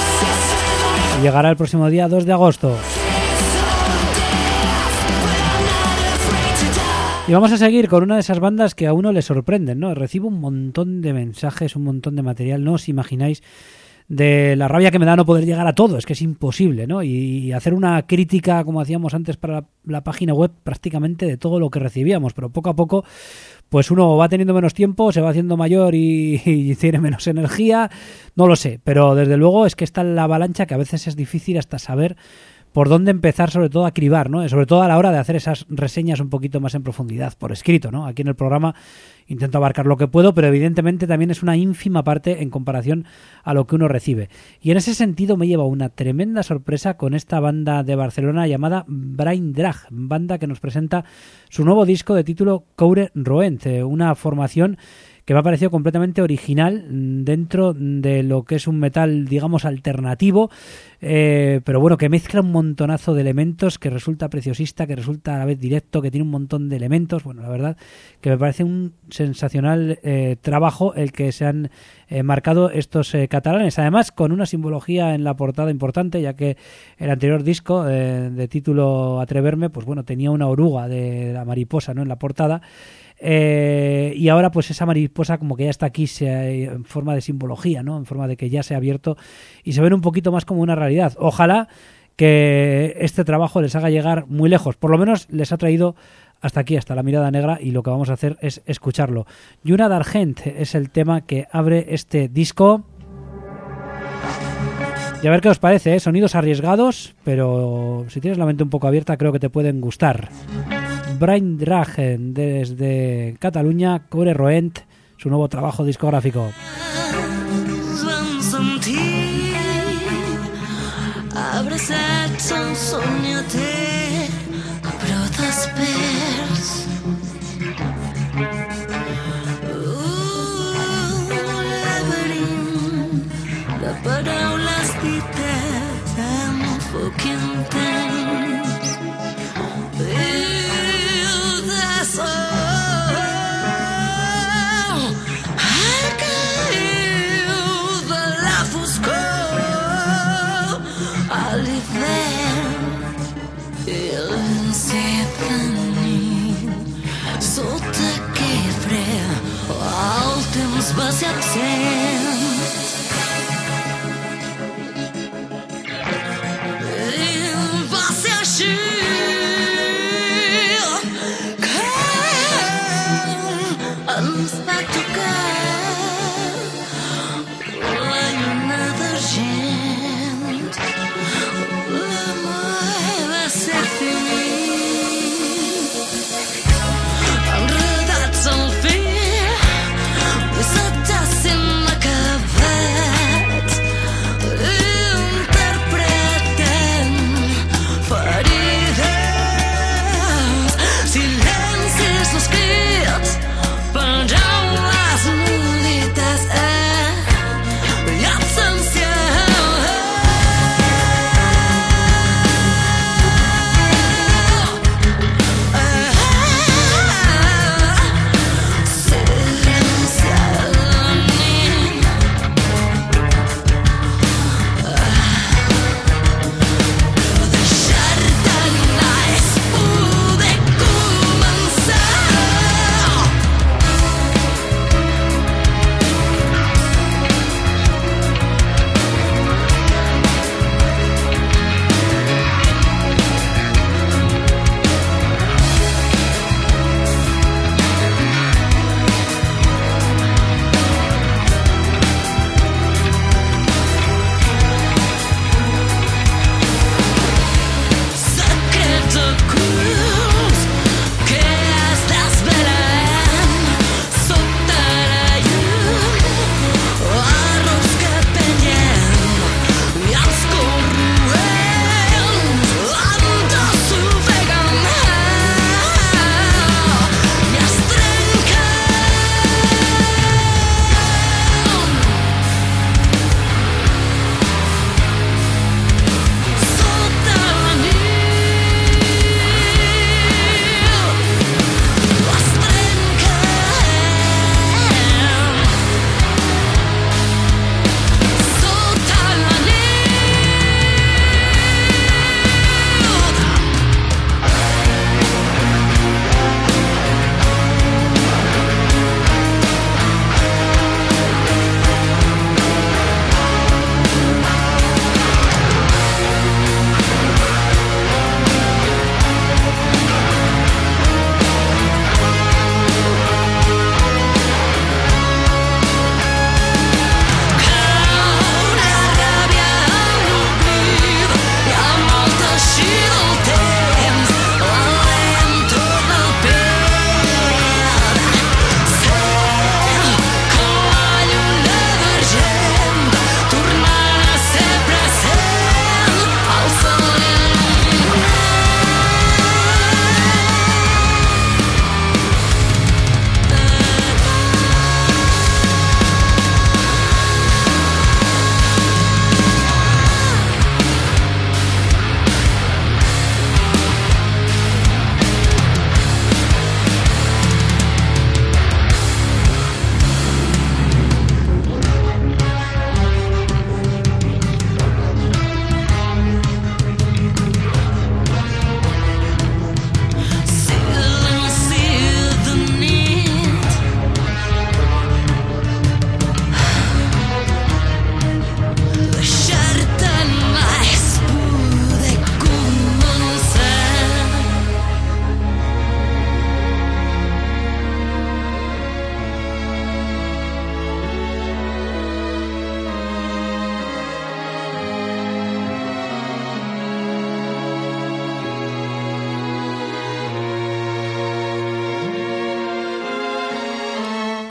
Y llegará el próximo día 2 de agosto. Y vamos a seguir con una de esas bandas que a uno le sorprenden, ¿no? Recibo un montón de mensajes, un montón de material, no os imagináis de la rabia que me da no poder llegar a todo, es que es imposible, ¿no? Y hacer una crítica, como hacíamos antes para la página web, prácticamente de todo lo que recibíamos, pero poco a poco pues uno va teniendo menos tiempo, se va haciendo mayor y tiene menos energía, no lo sé, pero desde luego es que está la avalancha que a veces es difícil hasta saber por dónde empezar, sobre todo a cribar, ¿no? Sobre todo a la hora de hacer esas reseñas un poquito más en profundidad, por escrito, ¿no? Aquí en el programa intento abarcar lo que puedo, pero evidentemente también es una ínfima parte en comparación a lo que uno recibe. Y en ese sentido me lleva una tremenda sorpresa con esta banda de Barcelona llamada Brain Drag, banda que nos presenta su nuevo disco de título Coure Roent, una formación que me ha parecido completamente original dentro de lo que es un metal, digamos, alternativo, pero bueno, que mezcla un montonazo de elementos, que resulta preciosista, que resulta a la vez directo, que tiene un montón de elementos. Bueno, la verdad que me parece un sensacional trabajo el que se han marcado estos catalanes, además con una simbología en la portada importante, ya que el anterior disco de título Atreverme, pues bueno, tenía una oruga de la mariposa, ¿no?, en la portada. Y ahora pues esa mariposa como que ya está aquí en forma de simbología, ¿no? En forma de que ya se ha abierto y se ven un poquito más como una realidad. Ojalá que este trabajo les haga llegar muy lejos, por lo menos les ha traído hasta aquí, hasta la mirada negra, y lo que vamos a hacer es escucharlo. Lluna d'Argent es el tema que abre este disco. Y a ver qué os parece, ¿eh? Sonidos arriesgados, pero si tienes la mente un poco abierta creo que te pueden gustar. Brain Drag desde Cataluña, Coure Roent, su nuevo trabajo discográfico. Va ser absent. Va ser així que ens va tocar la lluna d'argent. L'amor va ser finit, enredats al fil. Missatges inacabables.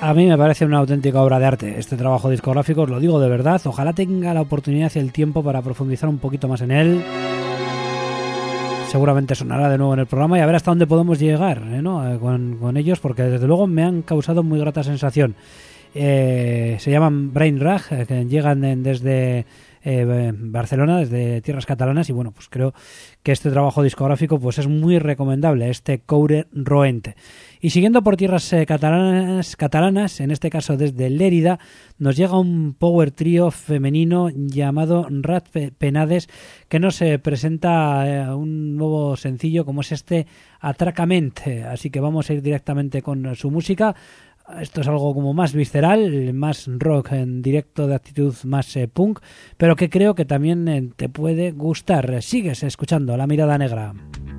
A mí me parece una auténtica obra de arte este trabajo discográfico, os lo digo de verdad. Ojalá tenga la oportunidad y el tiempo para profundizar un poquito más en él. Seguramente sonará de nuevo en el programa y a ver hasta dónde podemos llegar, ¿no? con ellos, porque desde luego me han causado muy grata sensación. Se llaman Brain Rag, que llegan desde Barcelona, desde tierras catalanas, y bueno, pues creo que este trabajo discográfico pues es muy recomendable, este Coure Roent. Y siguiendo por tierras catalanas, en este caso desde Lérida, nos llega un power trío femenino llamado Rat Penades, que nos presenta un nuevo sencillo como es este Atracament. Así que vamos a ir directamente con su música. Esto es algo como más visceral, más rock en directo, de actitud más punk, pero que creo que también te puede gustar. Sigues escuchando La Mirada Negra.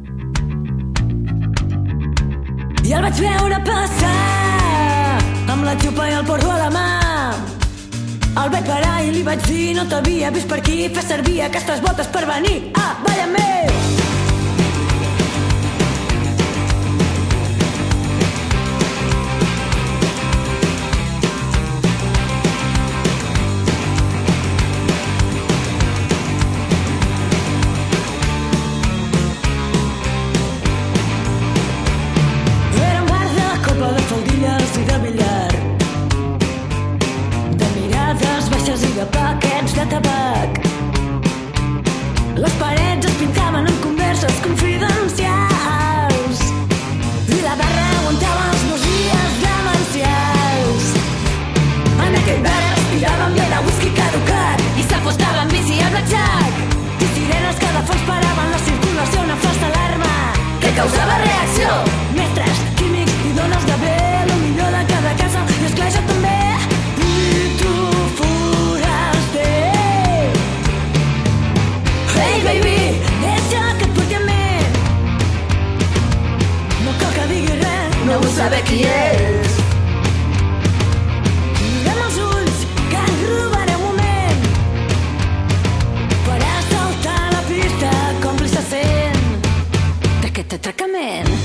I el vaig veure passar amb la xupa i el porro a la mà. El vaig parar i li vaig dir: no t'havia vist per aquí, fes servir aquestes botes per venir a ballar amb mi. I de billar, de mirades baixes i de paquets de tabac. Les parets es pintaven amb converses confidencials i la barra aguantava els meus dies demencials. En aquell bar respiràvem i era whisky caducat i s'apostava en bici a blackjack i sirenes que de fons paraven la circulació, una falsa alarma que causava reacció. Mestres, químics i dones de bé, lo millor de cada casa, i esclar, jo també. I tu foraster, hey baby, deixa que et porti amb mi. No cal que digui res, no vull saber qui és. Mira'm els ulls, que ens robaré un moment per assaltar la pista, còmplice sent d'aquest atracament.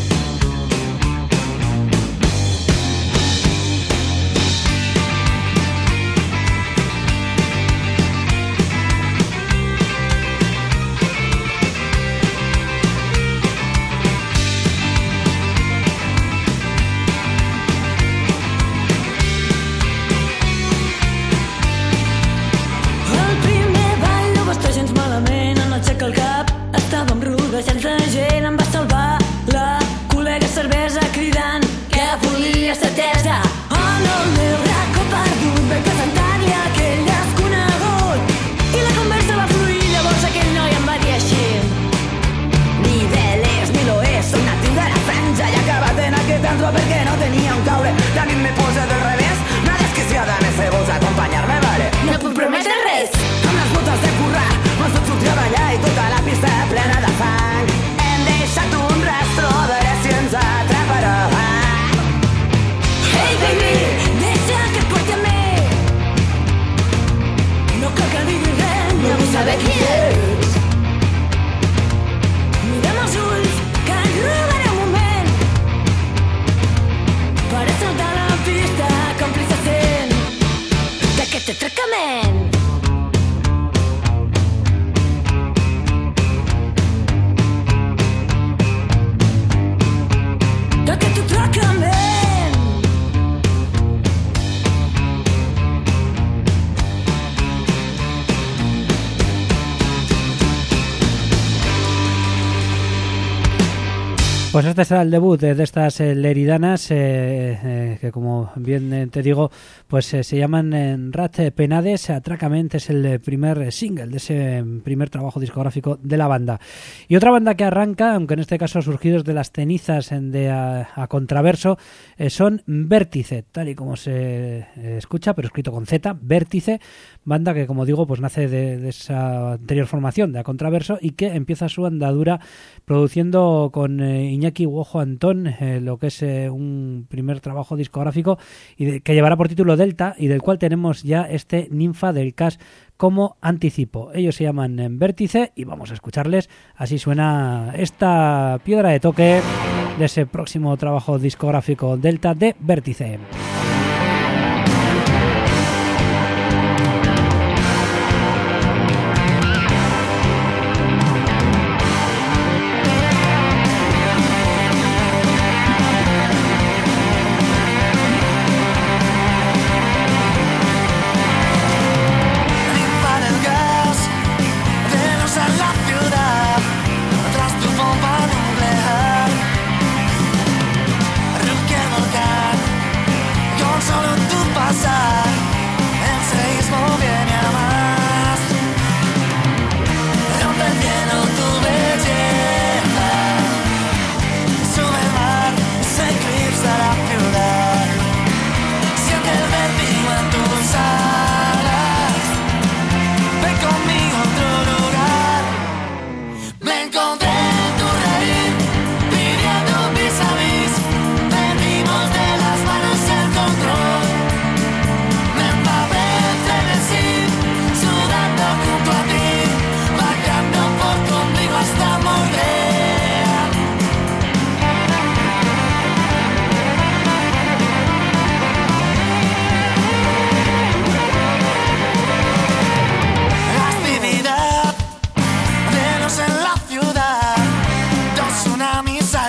El cap, estàvem rodejats de gent, em va salvar la col·lega cervesa cridant que volia ser atesa. En el meu racó perdut vaig presentar-li a aquell desconegut i la conversa va fluir. Llavors aquell noi em va dir així: ni de l'est ni l'oest, soy natiu de la franja y acabat en aquest antro perquè no tenia un caure. También me pose del revés, una desquiciada me sé vos acompanyar-me, vale? No puc prometre res. Amb les botes de currar m'has de sortir a ballar i tota la pista plena de fang. Hem deixat un rastro, a veure si ens atraparà. Hey baby, deixa que et porti amb mi. No cal que digui res, no vull saber qui és. Mira'm els ulls, que ens robaré un moment per assaltar la pista, còmplice sent d'aquest atracament. D'aquest atracament. Pues este será el debut de estas leridanas que, como bien te digo, pues se llaman Rat Penades. Atracament es el primer single de ese primer trabajo discográfico de la banda. Y otra banda que arranca, aunque en este caso surgidos de las cenizas de a contraverso, son Vértice, tal y como se escucha, pero escrito con Z, Vértice, banda que, como digo, pues nace de esa anterior formación de a contraverso y que empieza su andadura produciendo con Iñaki Wojo Antón lo que es un primer trabajo discográfico que llevará por título Delta y del cual tenemos ya este Ninfa del Cash como anticipo. Ellos se llaman Vértice y vamos a escucharles. Así suena esta piedra de toque de ese próximo trabajo discográfico Delta de Vértice.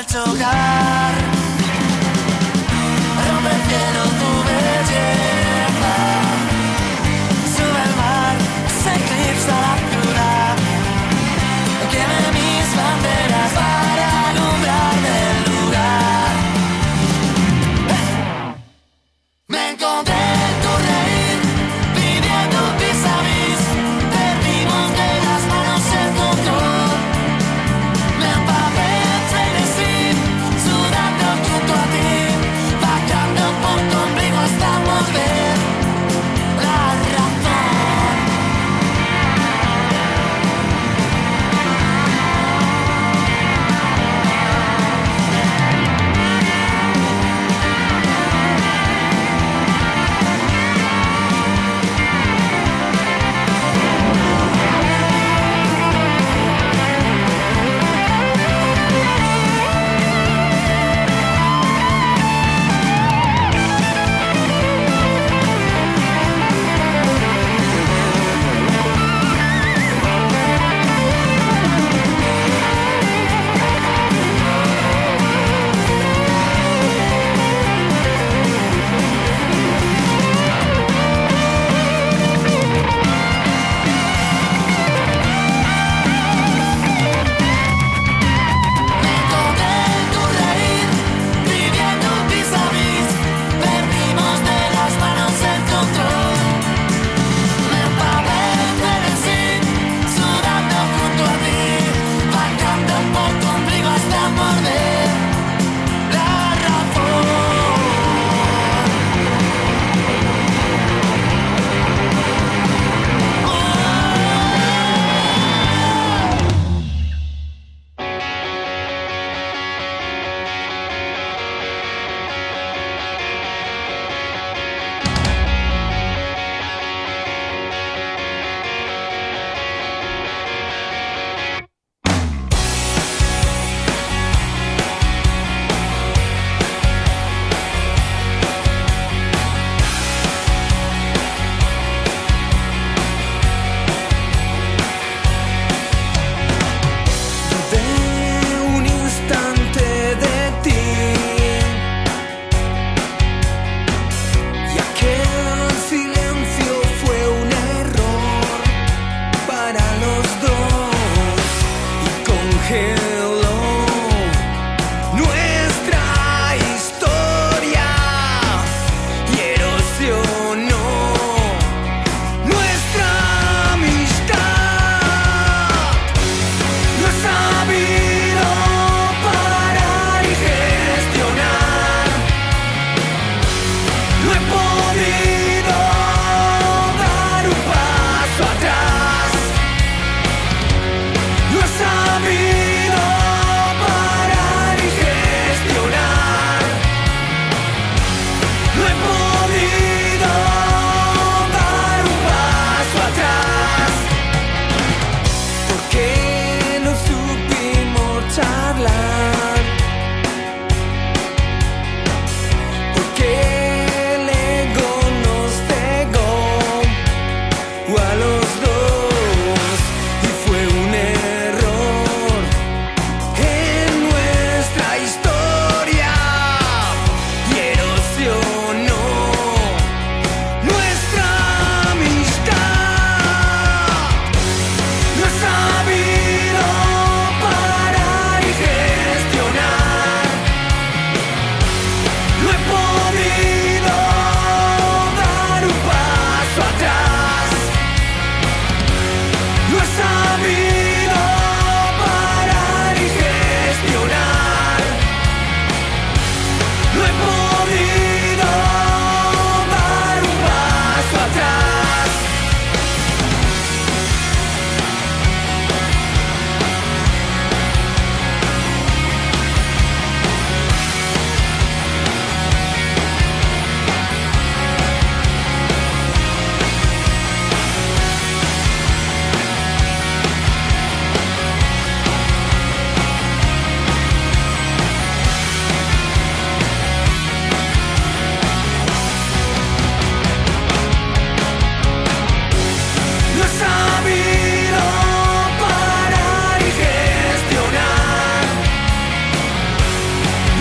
tocar. Rompe el cielo tu belleza, sube el mar, se eclipsa la ciudad. Queme mis banderas para alumbrarme el lugar. Me encontré en tu reír, viviendo vis a vis. Perdimos de las manos el control. Me empapé en frenesí, sudando.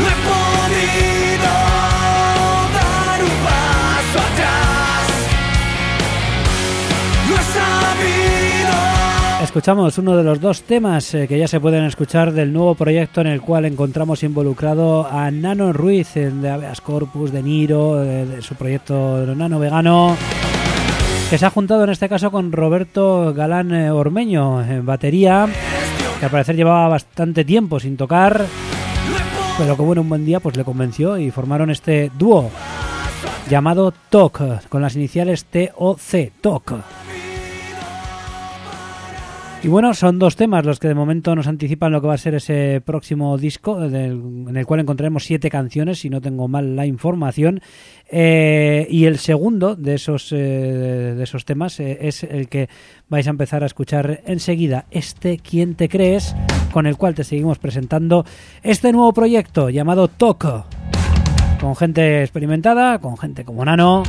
No he podido dar un paso atrás. No he sabido. Escuchamos uno de los dos temas que ya se pueden escuchar del nuevo proyecto en el cual encontramos involucrado a Nano Ruiz de Habeas Corpus, de Niro, de su proyecto Nano Vegano, que se ha juntado en este caso con Roberto Galán Ormeño en batería, que al parecer llevaba bastante tiempo sin tocar, pero que bueno, un buen día pues le convenció y formaron este dúo llamado TOC, con las iniciales TOC, TOC. Y bueno, son dos temas los que de momento nos anticipan lo que va a ser ese próximo disco, en el cual encontraremos 7 canciones, si no tengo mal la información. Y el segundo de esos temas es el que vais a empezar a escuchar enseguida, ¿Quién te crees?, con el cual te seguimos presentando este nuevo proyecto llamado TOC, con gente experimentada, con gente como Nano.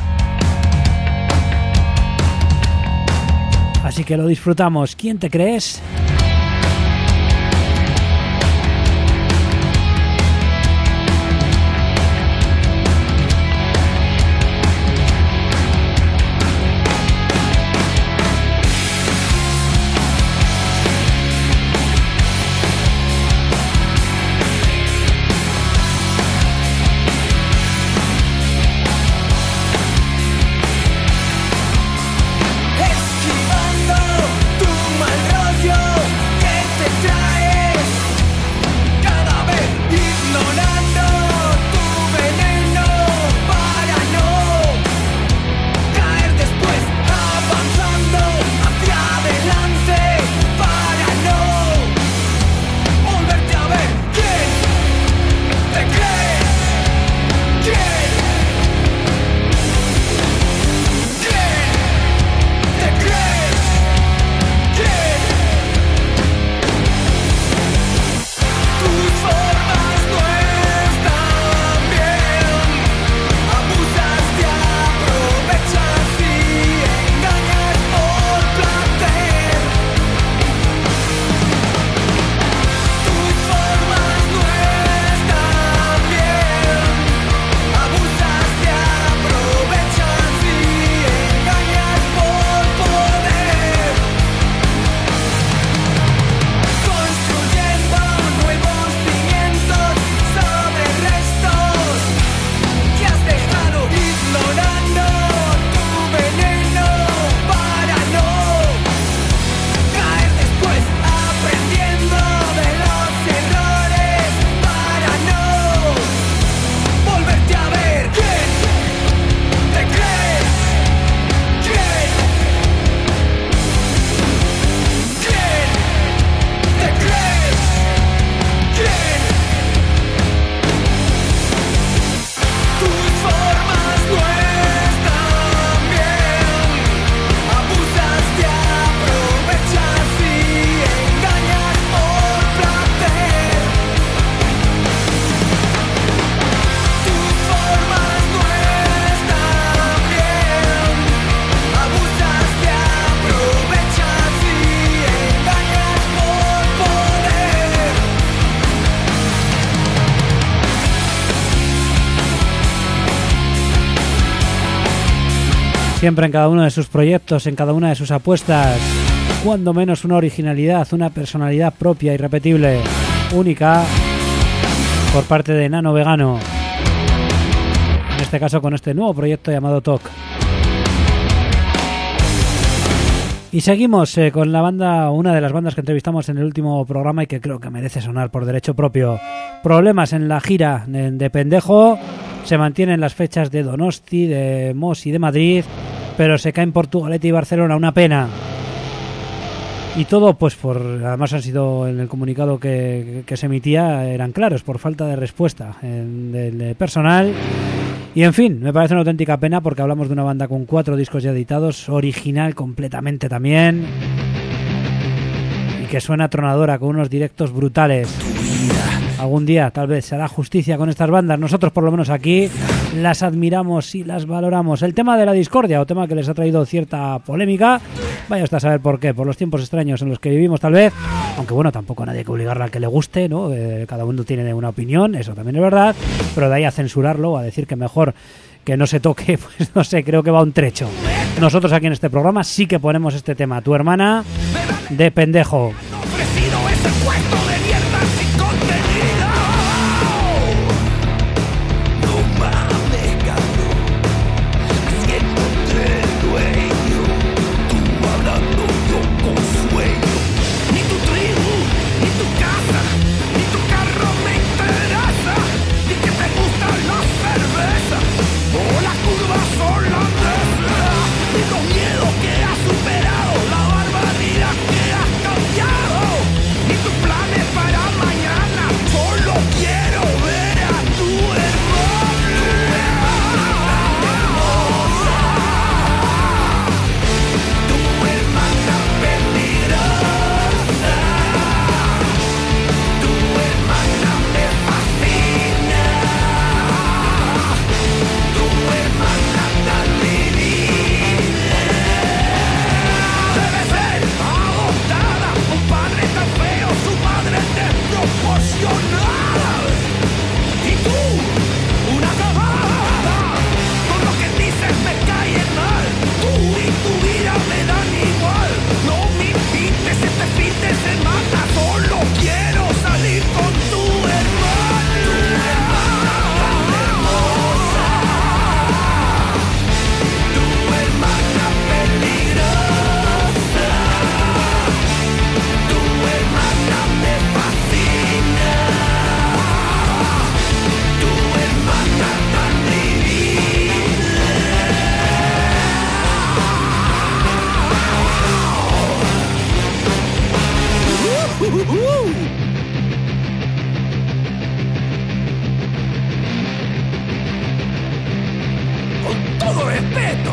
Así que lo disfrutamos. ¿Quién te crees? Esquivando tu mal rollo que te traes, cada vez ignorando tu veneno para no caer después, avanzando hacia adelante para no volverte a ver. ¿Quién te crees? ¿Quién? ¿Te crees? ¿Quién? Tus formas no están bien. Abusas, te aprovechas y engañas por placer. Tus formas no están bien. Abusas, te aprovechas y engañas por poder. Construyendo nuevos cimientos sobre restos que has dejado, ignorando tu veneno para no caer después, aprendiendo de los errores para no volverte a ver. ¿Quién te crees? ¿Quién? ¿Quién te crees? ¿Quién? Tus formas no están bien. Abusas, te aprovechas y engañas por placer. Tus formas no están bien. Abusas, te aprovechas y engañas por poder. Siempre en cada uno de sus proyectos, en cada una de sus apuestas, cuando menos una originalidad, una personalidad propia, irrepetible, única, por parte de Nano Vegano. En este caso con este nuevo proyecto llamado TOC. Y seguimos con la banda, una de las bandas que entrevistamos en el último programa y que creo que merece sonar por derecho propio. Problemas en la gira de Pendejo, se mantienen las fechas de Donosti, de Mos y de Madrid, pero se caen Portugalete y Barcelona, una pena. Y todo, pues además han sido en el comunicado que se emitía, eran claros, por falta de respuesta del personal. Y en fin, me parece una auténtica pena porque hablamos de una banda con 4 discos ya editados, original completamente también, y que suena tronadora, con unos directos brutales. Algún día tal vez se hará justicia con estas bandas. Nosotros por lo menos aquí las admiramos y las valoramos. El tema de la discordia, o tema que les ha traído cierta polémica, vaya usted a saber por qué, por los tiempos extraños en los que vivimos tal vez. aunque bueno, tampoco a nadie hay que obligarle al que le guste, ¿no? Cada uno tiene una opinión, eso también es verdad, pero de ahí a censurarlo, a decir que mejor que no se toque, pues no sé, creo que va un trecho. Nosotros aquí en este programa sí que ponemos este tema, Tu hermana, de Pendejo. Ofrecido ese puesto de mierda sin contenido. No mames, cabrón, haciéndote el dueño, tú hablando yo con sueño. Ni tu tribu, ni tu casa, ni tu carro me interesa, ni que te gustan las cervezas o las curvas holandesas, ni los miedos que has superado, la barbaridad que has cambiado, ni tus planes para mañana. Solo quiero ver a tu hermana peligrosa, tu hermana me fascina, tu hermana tan divina. Debe ser adoptada, un padre tan feo, su madre desproporcionada. Y tú, una acabada, con lo que dices me cae mal. Tú y tu vida me dan igual. No me invites este fin de semana, solo quiero salir con tu hermana. Tu hermana tan hermosa, tu hermana peligrosa, tu hermana me fascina, tu hermana tan divina. Con todo respeto,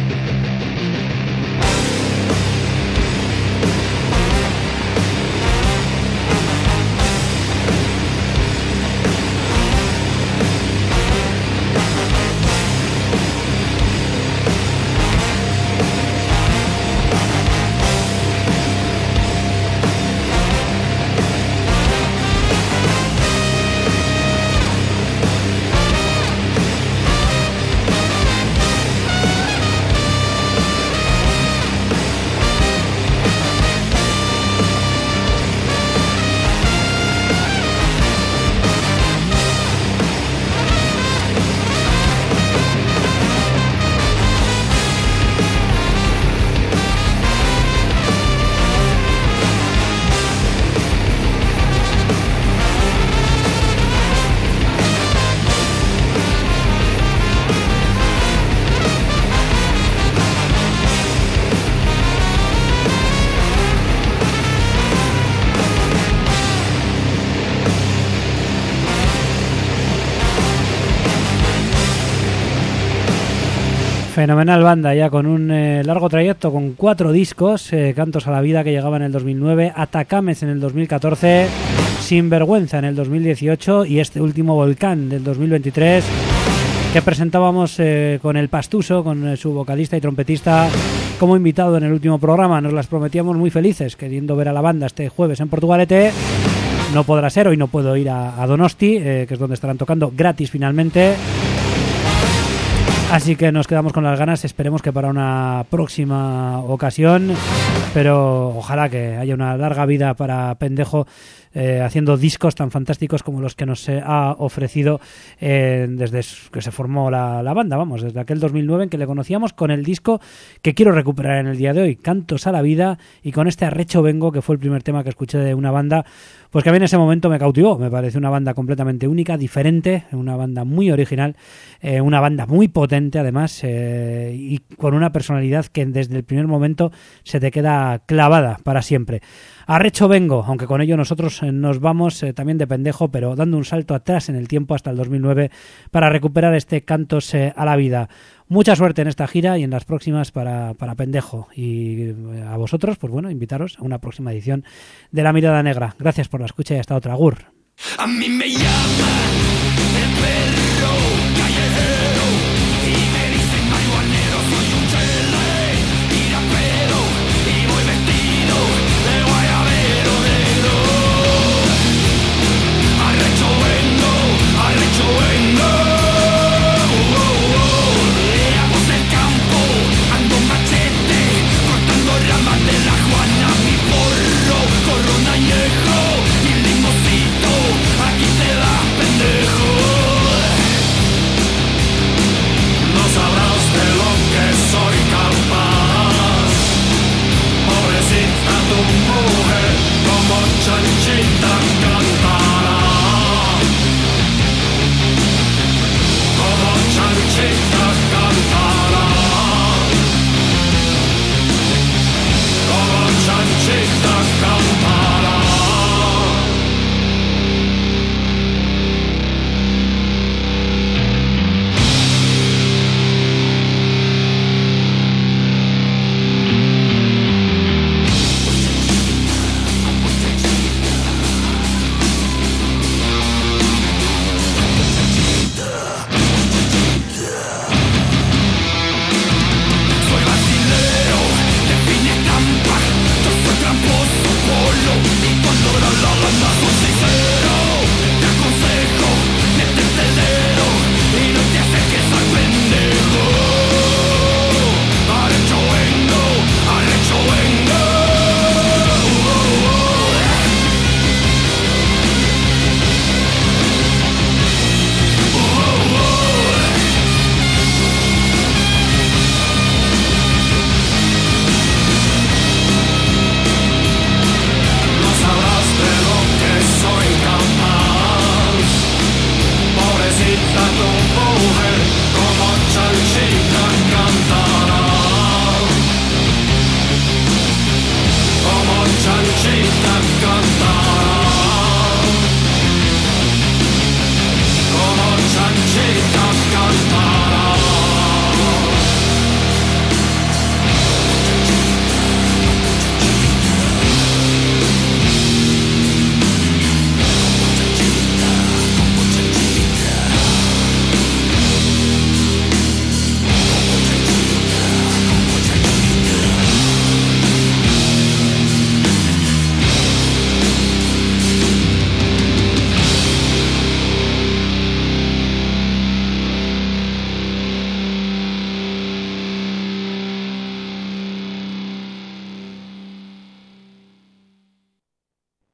Fenomenal banda, ya con un largo trayecto, con 4 discos, Cantos a la Vida, que llegaba en el 2009, Atacames en el 2014, Sinvergüenza en el 2018 y este último, Volcán, del 2023, que presentábamos con el Pastuso, con su vocalista y trompetista, como invitado en el último programa. Nos las prometíamos muy felices, queriendo ver a la banda este jueves en Portugalete. No podrá ser, hoy no puedo ir a Donosti, que es donde estarán tocando gratis finalmente. Así que nos quedamos con las ganas, esperemos que para una próxima ocasión, pero ojalá que haya una larga vida para Pendejo, haciendo discos tan fantásticos como los que nos ha ofrecido desde que se formó la banda, vamos, desde aquel 2009 en que le conocíamos, con el disco que quiero recuperar en el día de hoy, Cantos a la Vida, y con este Arrecho Vengo, que fue el primer tema que escuché de una banda pues que a mí en ese momento me cautivó. Me parece una banda completamente única, diferente, una banda muy original, una banda muy potente además, y con una personalidad que desde el primer momento se te queda clavada para siempre. Arrecho Vengo, aunque con ello nosotros nos vamos también de Pendejo, pero dando un salto atrás en el tiempo hasta el 2009 para recuperar este Cantos a la Vida. Mucha suerte en esta gira y en las próximas para Pendejo. Y a vosotros, pues bueno, invitaros a una próxima edición de La Mirada Negra. Gracias por la escucha y hasta otra. Agur. A mí me llama